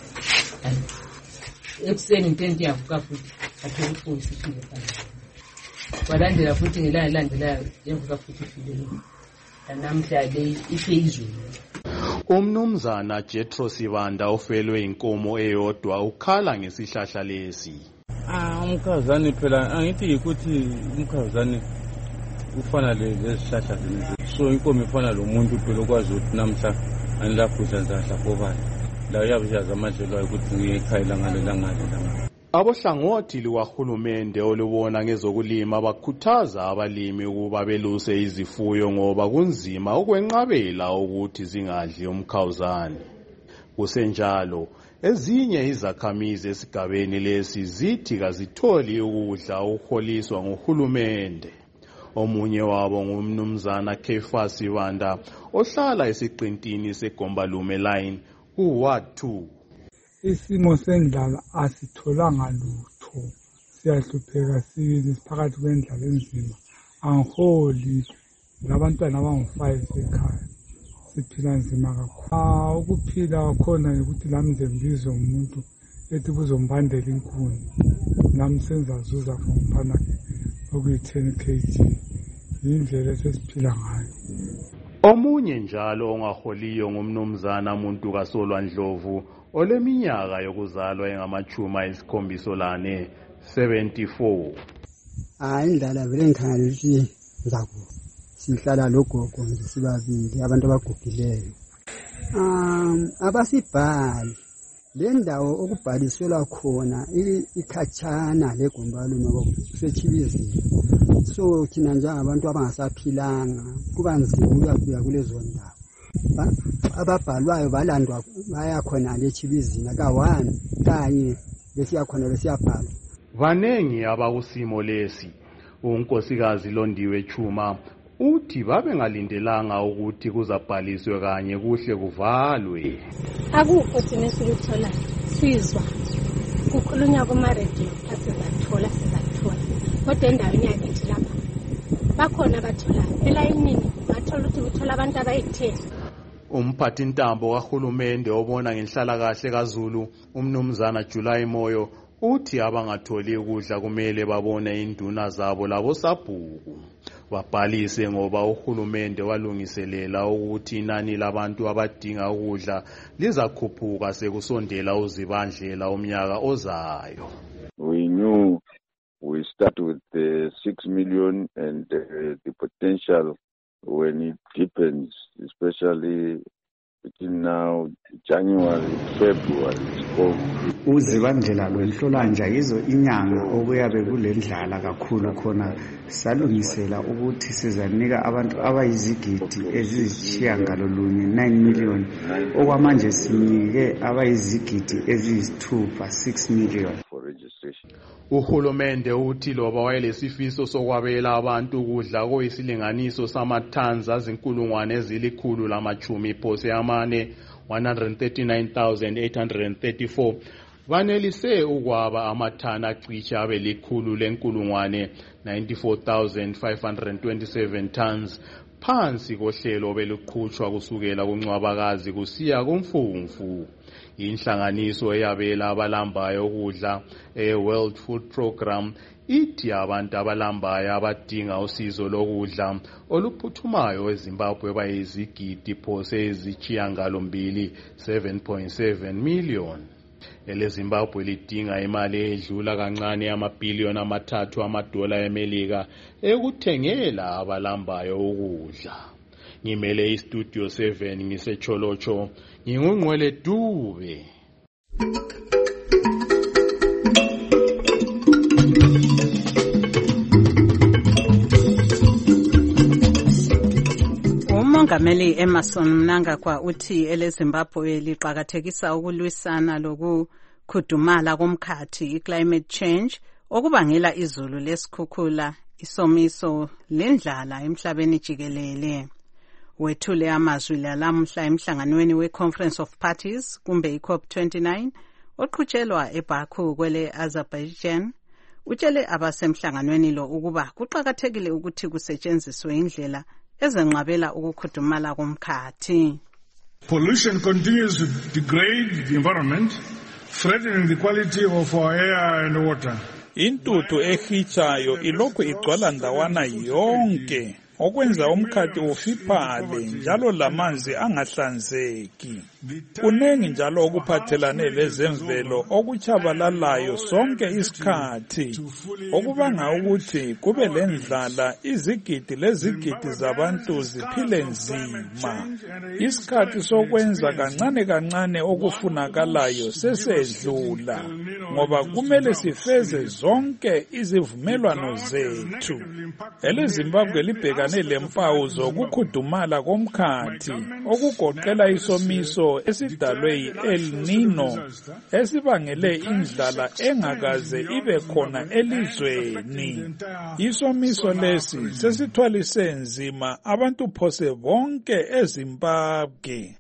[SPEAKER 12] Ekuseni intente yavuka futhi athola ukuthi sifile phansi. Kwalandela futhi ngelanga landelayo yavuka futhi ifile. Namhla le ife izulu.
[SPEAKER 9] Umnumzana Jethro Sibanda ofelwe inkomo eyodwa ukhala ngesihlahla lesi.
[SPEAKER 14] Ah, umkhazane phela angithi ukuthi umkhazane ufana lezihlahla zemizi. So inkomo ifana lomuntu phela okwazi ukuthi namhla anilaphuza nzahla kobani. La yabuyaza amadlelo ukuthi ngiyekhayela ngalela ngalela.
[SPEAKER 9] Abohlangothi lukahulumende olubona ngezokulima bakhuthaza abalimi ukuba beluse izifuyo ngoba kunzima ukwenqabela ukuthi zingadli umkhawuzane. Kusenjalo, ezinye izakhamizi esigabeni lesi zithi kazitholi ukudla ukuholiswa nguhulumende. Omunye wabo ngumnumzana Kefas Sibanda ohlala esiqintini seGombalume line ku-Ward two.
[SPEAKER 15] Isimo sendlala asitholanga lutho, siyahlupheka sibili siphakathi kwendlala enzima. Angiholi labantwana abangu-five ekhaya, siphila nzima kakhulu. Ukuphila khona ukuthi lami ngibize umuntu ethi kuzombandela inkuni, nami senzazuza ngophana okuyi-ten kilograms. Yindlela esesiphila ngayo.
[SPEAKER 9] Omunye njalo ongaholiyo ngumnumzana Muntu Kasolwa Ndlovu oleminyaka yokuzalwa engamachumi ayisikhombisa lane, seventy-four.
[SPEAKER 16] Ah, indlala vele ngikhangela ukuthi ngizaku sihlala logogo nje sibabili abantu abagugileyo. Um abasibhali le ndawo okubhaliselwa khona ikhatshana leGombalume kusechibizini. So thina njengabantu abangasaphilanga kuba nzima ukuyafika kulezo ndawo. Ababhalwayo balandwa baya khona lechibizini ka-one kanye besiya khona besiyabhala.
[SPEAKER 9] Vanengi abakusimo lesi. Unkosikazi Londiwe Chuma uthi babengalindelanga ukuthi kuzabhaliswe kanye kuhle kuvalwe.
[SPEAKER 25] Akukho thina esikuthola sizwa kukhulunywa kuma-radio asizathola sizathola kodwa endaweni yakithi lapha bakhona bathola elayinini bathola ukuthi kuthola abantu abayithe.
[SPEAKER 9] Umphathi ntambo kahulumende obona ngenhlalakahle kaZulu umnumzana July Moyo uthi abangatholi ukudla kumele babone induna zabo labo sabhuku babhalise ngoba uhulumende walungiselela ukuthi inani labantu abadinga ukudla lizakhuphuka sekusondela uzibandlela umnyaka ozayo.
[SPEAKER 26] We knew we start with the six million and uh, the potential when it deepens, especially between now January, February.
[SPEAKER 27] Uzibandlela lwenhlolanja yizo inyanga okuyabe kulendlala kakhulu khona salungisela ukuthi sizanika abantu abayizigidi eziyisishiyangalolunye nine million okwamanje sinike abayizigidi eziyisithupha six million.
[SPEAKER 9] Uhulumende uthi loba wayelesifiso sokwabela abantu ukudla kuyisilinganiso samathans azinkulungwane ezilikhulu lamachumi phose amane one hundred thirty-nine thousand eight hundred thirty-four banelise ukwaba amathana acishe abe likhulu lenkulungwane ninety-four thousand five hundred twenty-seven tons phansi kohlelo beluqhutshwa kusukela kuNcwabakazi kusiya kuMfumfu. Inhlanganiso eyabela abalambayo ukudla e-World Food Program ithi abantu abalambayo abadinga usizo lokudla oluphuthumayo eZimbabwe bayizigidi phose eziyisishiyagalombili, seven point seven million. EleZimbabwe lidinga imali edlula kancane amabhiliyoni amathathu amadola eMelika ekuthengela abalambayo ukudla. Ngimele iStudio seven ngisecholocho ngingungqwele Dube.
[SPEAKER 6] uMongameli Emmerson Mnangagwa uthi eleZimbabwe liqhakathekisa ukulwisana lokukhudumala komkhathi i-climate change okubangela izulu lesikhukhula, isomiso lendlala emhlabeni jikelele. wethule amazwi lalamhla emhlanganweni we-Conference of Parties kumbe i-COP twenty-nine oqhutshelwa eBaku kwele Azerbaijan. Utshele abasemhlanganweni lo ukuba kuqakathekile ukuthi kusetshenziswe indlela ezenqabela ukukhudumala komkhathi.
[SPEAKER 10] Pollution continues to degrade the environment, threatening the quality of our air and water.
[SPEAKER 2] Intuthu ehitshayo ilokhu igcwala ndawana yonke okwenza umkhathi ufiphale njalo lamanzi angahlanzeki. Kunengi njalo okuphathelane lezemvelo okuchabalalayo sonke isikhathi okubanga ukuthi kube lendlala izigidi lezigidi zabantu ziphile nzima. Isikhathi sokwenza kancane kancane okufunakalayo sesedlula ngoba kumele sifeze zonke izivumelwano zethu. EleZimbabwe libhekane lempawu zokukhudumala komkhathi okugoqela isomiso esidalwe yi-El Nino esibangele indlala engakaze ibe khona elizweni. Isomiso lesi sesithwalise nzima abantu phose bonke eZimbabwe.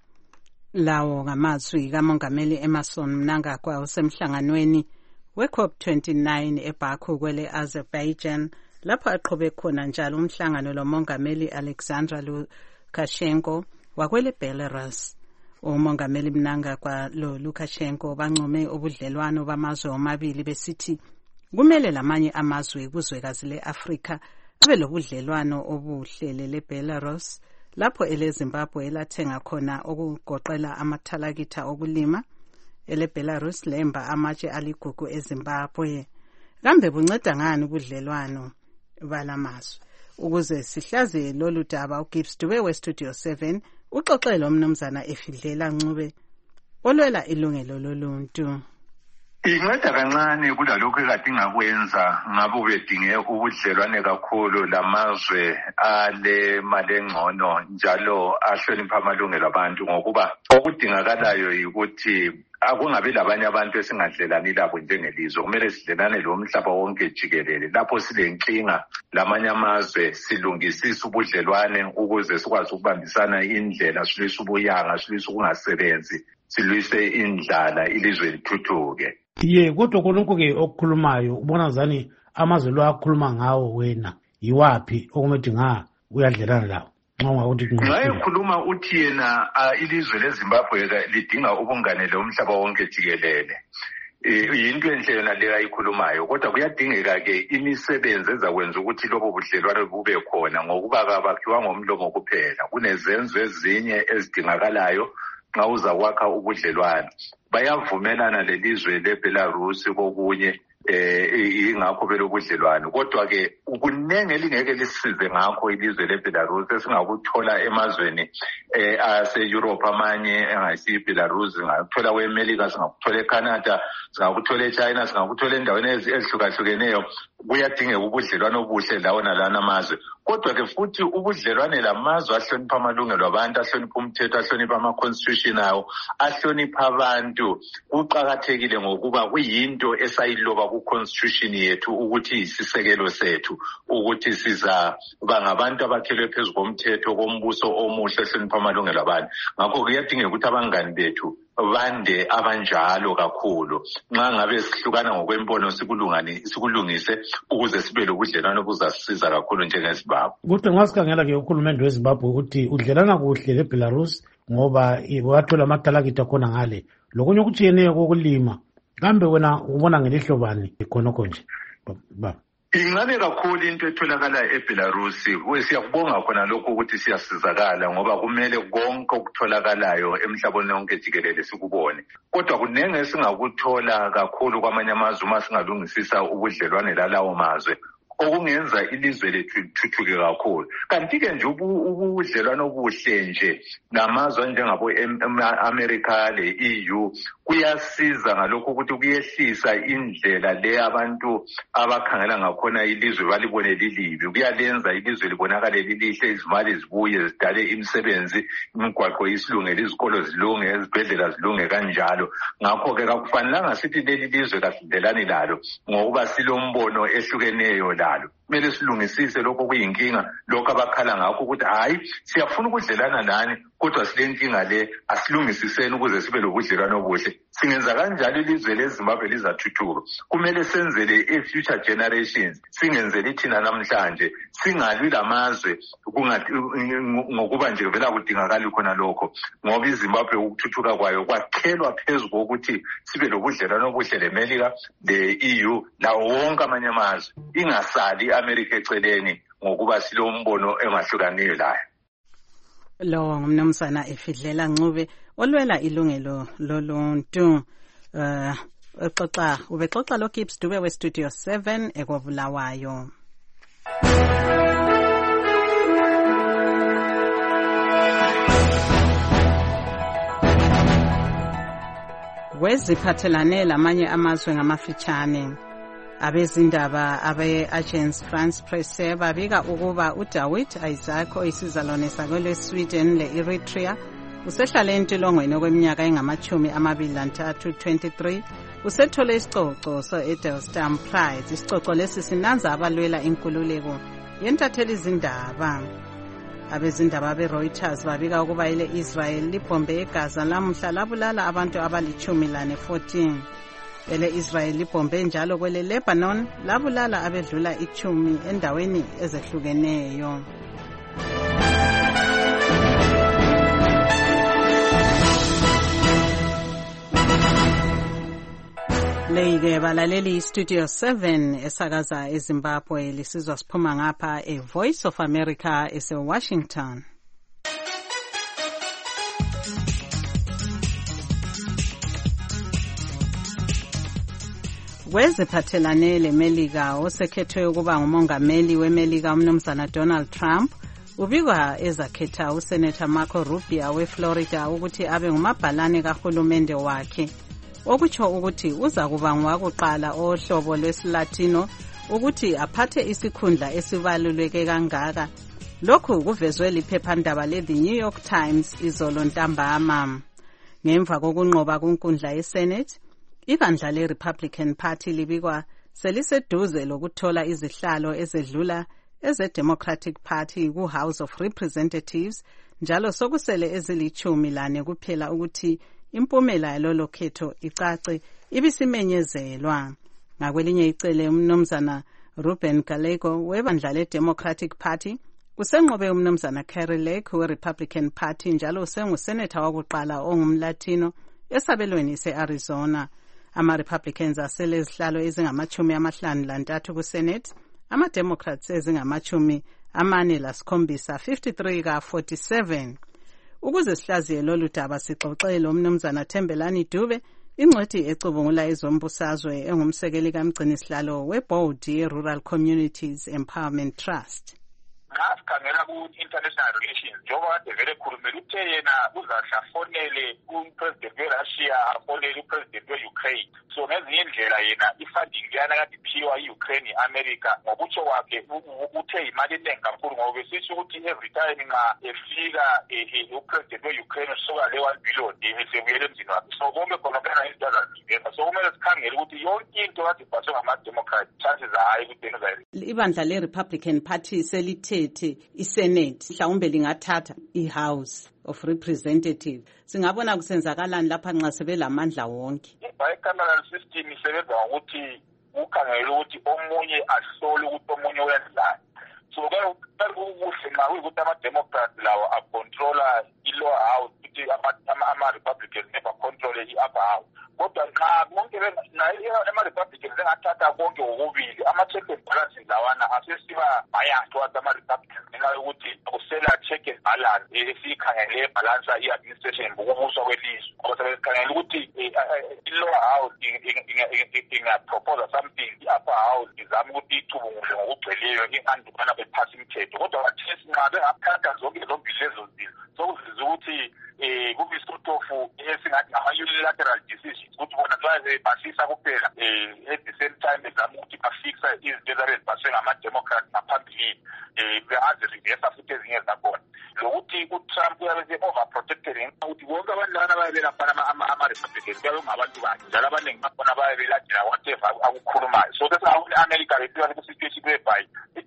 [SPEAKER 6] Lawo ngamazwi kaMongameli Emmerson Mnangagwa usemhlanganweni we-COP twenty-nine eBaku kwele Azerbaijan lapho aqhube khona njalo umhlangano loMongameli Alexander Lukashenko wakwele Belarus. UMongameli Mnangagwa lo Lukashenko bancome ubudlelwano bamazwe omabili besithi kumele lamanye amazwe kuzwekazi le-Afrika abe lobudlelwano obuhle le-Belarus lapho eleZimbabwe elathenga khona okugoqela amathalakitha okulima. Ele-Belarus lemba amatshe aligugu eZimbabwe. Kambe bunceda ngani ubudlelwano balamazwe? Ukuze sihlaze lolu daba uGibbs Dube we-Studio seven uxoxela umnumzana Efidlela Ncube olwela ilungelo loluntu.
[SPEAKER 11] Inceda kancane kulalokho ekade ngakwenza ngabe ubedinge ubudlelwane kakhulu lamazwe ale mali engcono njalo ahlonipha amalungelo abantu ngokuba okudingakalayo ukuthi akungabi labanye abantu esingadlelani labo njengelizwe. Kumele sidlelane lo mhlaba wonke jikelele. Lapho silenkinga lamanye amazwe silungisisa ubudlelwane ukuze sikwazi ukubambisana indlela silwisa ubuyanga silwisa ukungasebenzi silwise indlala ilizwe lithuthuke.
[SPEAKER 13] Ye kodwa konke okukhulumayo ubona zani amazwe lo akhuluma ngawo wena yiwapi okumedi nga uyadlelana lawo nxa ukuthi
[SPEAKER 11] ngayikhuluma uthi yena ilizwe leZimbabwe lidinga ubungane lomhlaba wonke jikelele. Yinto enhle yona le ayikhulumayo kodwa kuyadingeka ke imisebenzi ezakwenza ukuthi lobo budlelwane bube khona ngokuba kabakhiwa ngomlomo kuphela. Kunezenzo ezinye ezidingakalayo nxa uza kwakha ubudlelwane. Bayavumelana lelizwe leBelarus kokunye eh ingakho belo budlelwane kodwa ke ukunenge elingeke lisize ngakho ilizwe leBelarus esingakuthola emazweni eh ase Europe amanye engayisi Belarus singakuthola kweAmerica singakuthola eCanada singakuthola eChina singakuthola endaweni ezihlukahlukeneyo. Kuyadingeka ubudlelwane obuhle lawo nalana amazwe kodwa ke futhi ubudlelwane lamazwe ahlonipha amalungelo abantu ahlonipha umthetho ahlonipha ama constitution awo ahlonipha abantu kuqakathekile ngokuba kuyinto esayiloba ku constitution yethu ukuthi isisekelo sethu ukuthi siza bangabantu abakhelwe phezulu komthetho kombuso omuhle ohlonipha amalungelo abantu. Ngakho kuyadingeka ukuthi abangani bethu bande abanjalo kakhulu nxa ngabe sihlukana ngokwembono sikulungani sikulungise ukuze sibe lobudlelwane obuzasisiza kakhulu njengeZimbabwe.
[SPEAKER 13] Kodwa ngasikhangela ke ukhulumende weZimbabwe uthi udlelana kuhle leBelarus ngoba wathola amathalakitha khona ngale lokunye okutshiyeneyo kokulima. Kambe wena ubona ngelihlo bani khonokho nje ba?
[SPEAKER 11] Ingabe kakhulu into etholakala eBelarus siyakubonga khona lokho ukuthi siyasizakala ngoba kumele konke okutholakalayo emhlabeni wonke jikelele sikubone. Kodwa kunenge singakuthola kakhulu kwamanye amazwe uma singalungisisa ubudlelwane lalawo mazwe okungenza ilizwe lethu lithuthuke kakhulu. Kanti ke nje ubudlelwane obuhle nje namazwe njengabo America le-E U kuyasiza ngalokho ukuthi kuyehlisa indlela le abantu abakhangela ngakhona ilizwe balibone lilibi. Kuyalenza ilizwe libonakale lilihle, izimali zibuye zidale imisebenzi, imigwaqo isilungele, izikolo zilunge, izibhedlela zilunge kanjalo. Ngakho ke akufanelanga sithi leli lizwe kasidlelani lalo ngokuba silombono ehlukeneyo lalo. kumele silungisise lokho kuyinkinga lokho abakhala ngakho ukuthi hayi siyafuna ukudlelana nani kodwa silenkinga le asilungisiseni ukuze sibe lobudlelwano obuhle. Singenza kanjalo ilizwe leZimbabwe lizathuthuka. Kumele senzele i-future generations, singenzele thina namhlanje, singalwi lamazwe ngokuba nje vela kudingakala khona lokho, ngoba iZimbabwe ukuthuthuka kwayo kwakhelwa phezu kokuthi sibe lobudlelwano obuhle leMelika, le-E U lawo wonke amanye amazwe, ingasali iAmerica eceleni ngokuba silombono engahlukaniyo layo.
[SPEAKER 6] Lo ngumnumzana Efidlela Ncube olwela ilungelo loluntu. Uh, xoxa ubexoxa lo Gibbs Dube we Studio seven ekobulawayo. Weziphathelane lamanye amazwe ngamafitshane. Abezindaba abe-Agence France Presse babika ukuba uDawit Isaac oyisizalwane sakwele Sweden le-Eritrea usehlale entolongweni okweminyaka engamachumi amabili lantathu twenty-three usethole isicoco so-Edelstam Prize. Isicoco lesi sinanza abalwela inkululeko yentatheli izindaba. Abezindaba be-Reuters babika ukuba ile Israel libhombe eGaza lamuhla labulala abantu abalichumi lane fourteen. Ele Israel libhombe njalo kwele Lebanon labulala abedlula ichumi endaweni ezehlukeneyo. Leyike balaleli Studio seven esakaza eZimbabwe lisizwa siphuma ngapha e Voice of America ese Washington. Weziphathelane leMelika osekhethwe ukuba ngumongameli weMelika umnumzana Donald Trump ubikwa ezakhetha uSenator Marco Rubio weFlorida ukuthi abe ngumabhalane kahulumende wakhe, okutsho ukuthi uza kuba ngowakuqala ohlobo lwesiLatino ukuthi aphathe isikhundla esibaluleke kangaka. Lokhu kuvezwe liphephandaba le The New York Times izolo ntambama. Ngemva kokunqoba kunkundla yeSenate, ibandla le-Republican Party libikwa seliseduze lokuthola izihlalo ezedlula eze-Democratic Party ku-House of Representatives, njalo sokusele ezilichumi lane kuphela ukuthi impumela yalolo khetho icace ibisimenyezelwa. Ngakwelinye icele umnumzana Ruben Gallego webandla le-Democratic Party usenqobe umnumzana Carrie Lake we-Republican Party njalo usenguseneta wakuqala ongumlatino esabelweni se-Arizona. Ama-Republicans asele izihlalo ezingamachumi amahlanu lantathu ku-Senate, ama-Democrats ezingamachumi amane lasikhombisa fifty-three ka forty-seven. Ukuze sihlaziye lolu daba sixoxele umnumzana Thembelani Dube, ingcwethi ecubungula ezombusazwe engumsekeli kamgcinisihlalo we-board ye-Rural Communities Empowerment Trust.
[SPEAKER 3] Nxa sikhangela ku-international relations njengoba kade vele khulumela uthe yena uzahla afonele umpresident we-Russia afonele upresident we-Ukraine. So ngezinye indlela yena i-funding leyana kade iphiwa i-Ukraine i-America ngokutsho kwakhe uthe imali eningi kakhulu ngoba besitsho ukuthi every time nxa efika upresident we-Ukraine usuka le one billion esebuyele emzini wakhe. So konke khona phela into azaziveza. So kumele sikhangele ukuthi yonke into kade ibhaswe ngama-Democrat chances hayi ukuthi
[SPEAKER 6] ibandla le-Republican Party selithe iSenate mhlawumbe lingathatha iHouse of Representatives. Singabona kusenzakalani lapha nxa sebelamandla wonke.
[SPEAKER 3] Bicameral system isebenza ngokuthi ukhangele ukuthi omunye ahlole ukuthi omunye wenzani. So kuhle nxa kuyikuthi ama-Democrats lawo acontrola i-lower house ukuthi ama-Republicans nebacontrole i-upper house. Kodwa nxa bonke ama-Republicans engathatha konke kokubili, ama-check and balances lawana asesiba biased towards ama-Republicans ngenxa yokuthi kusela check and balance esiyikhangele ebhalansa i-administration ngokubuswa kwelizwe. Ngoba sebekhangele ukuthi i-lower house ingaproposa something, i-upper house izama ukuthi icubungule ngokugcweleyo ingandukana bephasa imithetho. Kodwa bathesi nxa bengakhatha zonke zombili lezo zilo sokuziza ukuthi kube sort of esingathi ama-unilateral decisions ukuthi bona xa bebasisa kuphela at the same time bezama ukuthi bafixa izinto ezabezibaswe ngama-Democrats ngaphambilini be-azi-reversa futhi ezinye zakhona. Lokuthi uTrump uyabe se-overprotected ngenxa ukuthi bonke abantu labana baye belaphana ama-Republicans kuyabe kungabantu bakhe njalo abaningi bakhona baye beladela whatever akukhulumayo. So bese i-America befika ku-situation whereby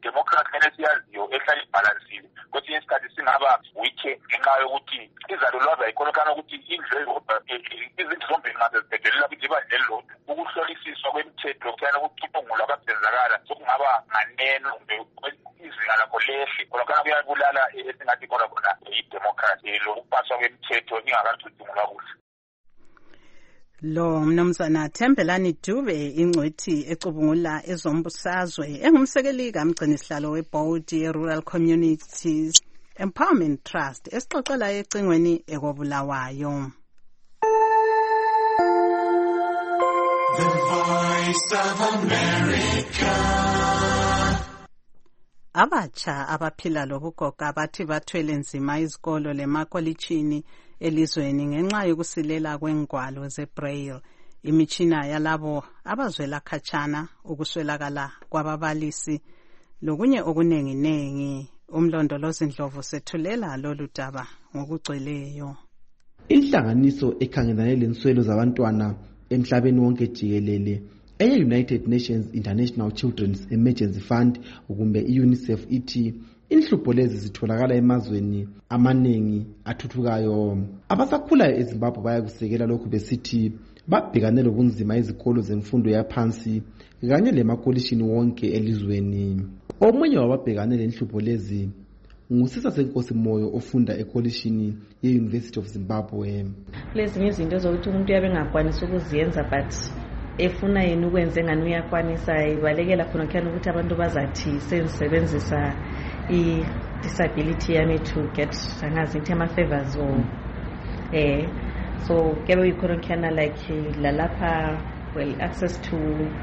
[SPEAKER 3] mhlawumbe izinga lakho lehle khona kana kuyabulala esingathi khona khona i-democracy lokupaswa kwemithetho ingakathuthumula kuhle.
[SPEAKER 6] Lo mnumzana Thembelani Dube ingcwethi ecubungula ezombusazwe engumsekeli kamgcini sihlalo weboard ye-Rural Communities Empowerment Trust esixoxela ecingweni ekobulawayo.
[SPEAKER 17] The Voice of America.
[SPEAKER 6] Abatsha abaphila lobugoga bathi bathwele nzima izikolo lemakolitshini elizweni ngenxa yokusilela kwengwalo zebraille, imitshina yalabo abazwela khatshana, ukuswelakala kwababalisi lokunye okunenginengi. Umlondolozi Ndlovu sethulela lolu daba ngokugcweleyo.
[SPEAKER 18] Inhlanganiso ekhangelane lenswelo zabantwana emhlabeni wonke jikelele eye-United Nations International Children's Emergency Fund kumbe i-UNICEF ithi inhlupho lezi zitholakala emazweni amaningi athuthukayo. Abasakhulayo eZimbabwe bayakusekela lokhu besithi babhekane lobunzima izikolo zemfundo yaphansi kanye lemakolishini wonke elizweni. Omunye wababhekane lenhlupho lezi ngusisa Senkosi Moyo ofunda ekolishini ye-University of Zimbabwe.
[SPEAKER 19] Lezi izinto zokuthi umuntu yabe ngakwanisa ukuziyenza but efuna yena ukwenza ngani uyakwanisa ibalekela khona khona ukuthi abantu bazathi senzisebenzisa i-disability yami to get angazi into ama favors or eh so kebe ikhona khona like lalapha well access to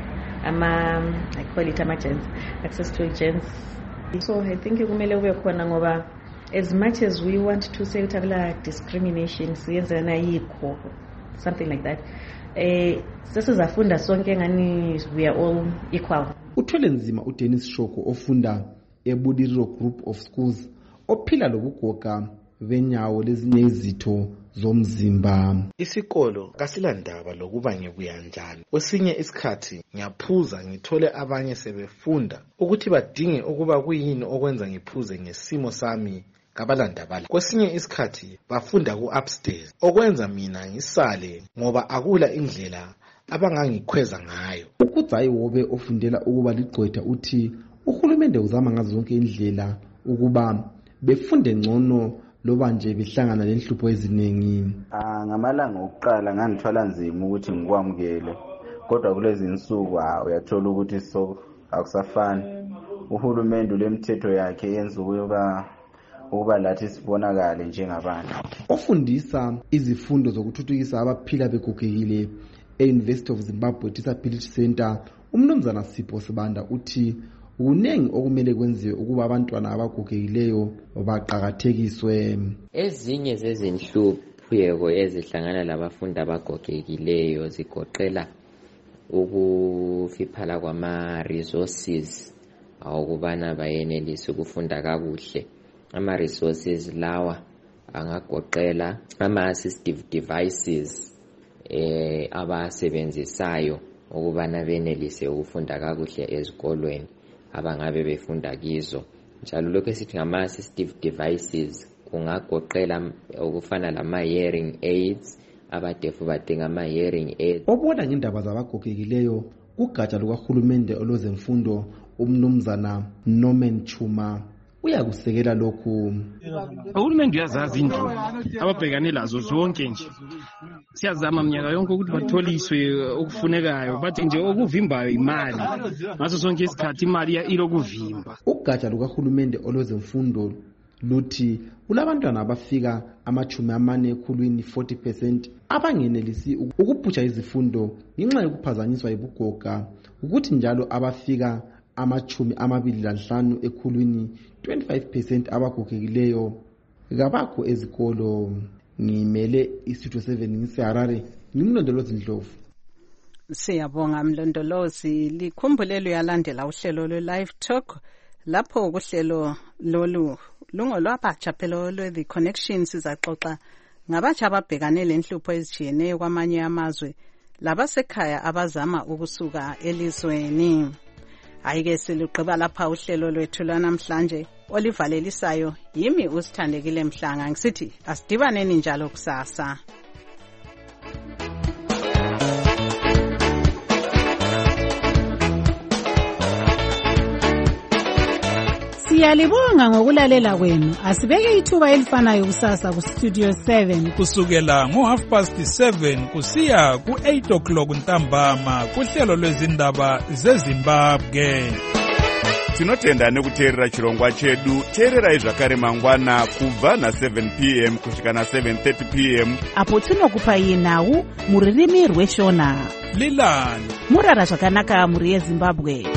[SPEAKER 19] ama I call it emergency access to agents. So I think kumele kube khona ngoba as much as we want to say utabla discrimination siyenza na yikho something like that eh sesizafunda sonke ngani we are all equal.
[SPEAKER 18] Uthwele nzima uDennis Shoko ofunda eBudiriro Group of Schools ophila lobugoga benyawo lezinye izitho zomzimba.
[SPEAKER 20] Isikolo kasilandaba lokuba ngibuya njani. Kwesinye isikhathi ngiyaphuza ngithole abanye sebefunda ukuthi badinge ukuba kuyini okwenza ngiphuze ngesimo sami kabalandabala. Kwesinye isikhathi bafunda ku-upstairs okwenza mina ngisale ngoba akula indlela abangangikhweza ngayo.
[SPEAKER 18] Ukudzayi wobe ofundela ukuba ligqwetha uthi uhulumende uzama ngazo zonke indlela ukuba befunde ngcono loba nje behlangana lenhlupho eziningi.
[SPEAKER 4] Ah ngamalanga okuqala ngangithwala nzima ukuthi ngikwamukele, kodwa kulezi insuku uyathola ukuthi so akusafani. Uhulumende lemthetho yakhe yenza ukuba ukuba lathi sibonakale njengabantu.
[SPEAKER 18] Ofundisa izifundo zokuthuthukisa abaphila begogekile e-University of Zimbabwe Disability Center umnumzana Sipho Sibanda uthi kunengi okumele kwenziwe ukuba abantwana abagogekileyo baqhakathekiswe.
[SPEAKER 21] Ezinye zezinhlupho ezihlangana labafundi abagogekileyo zigoqela ukufiphala kwama resources awukubana bayenelise ukufunda kakuhle. Ama resources lawa angagoqela ama assistive devices eh abasebenzisayo ukubana benelise ukufunda kakuhle ezikolweni abangabe befunda kizo. Njalo lokho esithi ngama assistive devices kungagoqela ukufana lama hearing aids, abadefu badinga ama hearing aids.
[SPEAKER 18] Obona ngendaba zabagogekileyo kugatsha lukahulumende olwezemfundo umnumzana Norman Chuma uyakusekela lokhu.
[SPEAKER 22] Uhulumende uyazazi into ababhekane lazo zonke nje. Siyazama minyaka yonke ukuthi batholiswe okufunekayo bathi nje okuvimbayo imali. Ngaso sonke isikhathi imali ilokuvimba.
[SPEAKER 18] Ugatsha lukahulumende olwezemfundo luthi kulabantwana abafika amachumi amane ekhulwini forty percent abangenelisi ukuphutsha izifundo ngenxa yokuphazanyiswa yibugoga, ukuthi njalo abafika amachumi amabili lanhlanu ekhulwini twenty-five percent abagogekileyo kabakho ezikolo. Ngimele isitho seven ngiseharare ngimlondolozi Ndlovu.
[SPEAKER 6] Siyabonga mlondolozi. Likhumbulelo yalandela uhlelo lwe-live talk lapho kuhlelo lolu lungolwabatsha phela lwe-The Connection sizaxoxa ngabatsha ababhekane lenhlupho ezijiyeneyo kwamanye amazwe labasekhaya abazama ukusuka elizweni. Ayike siluqhiba lapha uhlelo lwethu lwanamhlanje olivalelisayo yimi usithandekile Mhlanga ngisithi asidibaneni njalo kusasa.
[SPEAKER 1] Siyalibonga ngokulalela kwenu. Asibeke ithuba elifanayo kusasa ku Studio seven
[SPEAKER 2] kusukela ngo half past seven kusiya ku eight o'clock ntambama kuhlelo lwezindaba zeZimbabwe.
[SPEAKER 5] Tinotenda nekuteerera chirongwa chedu. Teererai zvakare mangwana kubva na seven p m kusvika na seven thirty p m
[SPEAKER 7] apo tinokupai nhau mururimi rweshona.
[SPEAKER 2] Lilani
[SPEAKER 7] murara zvakanaka muri yeZimbabwe.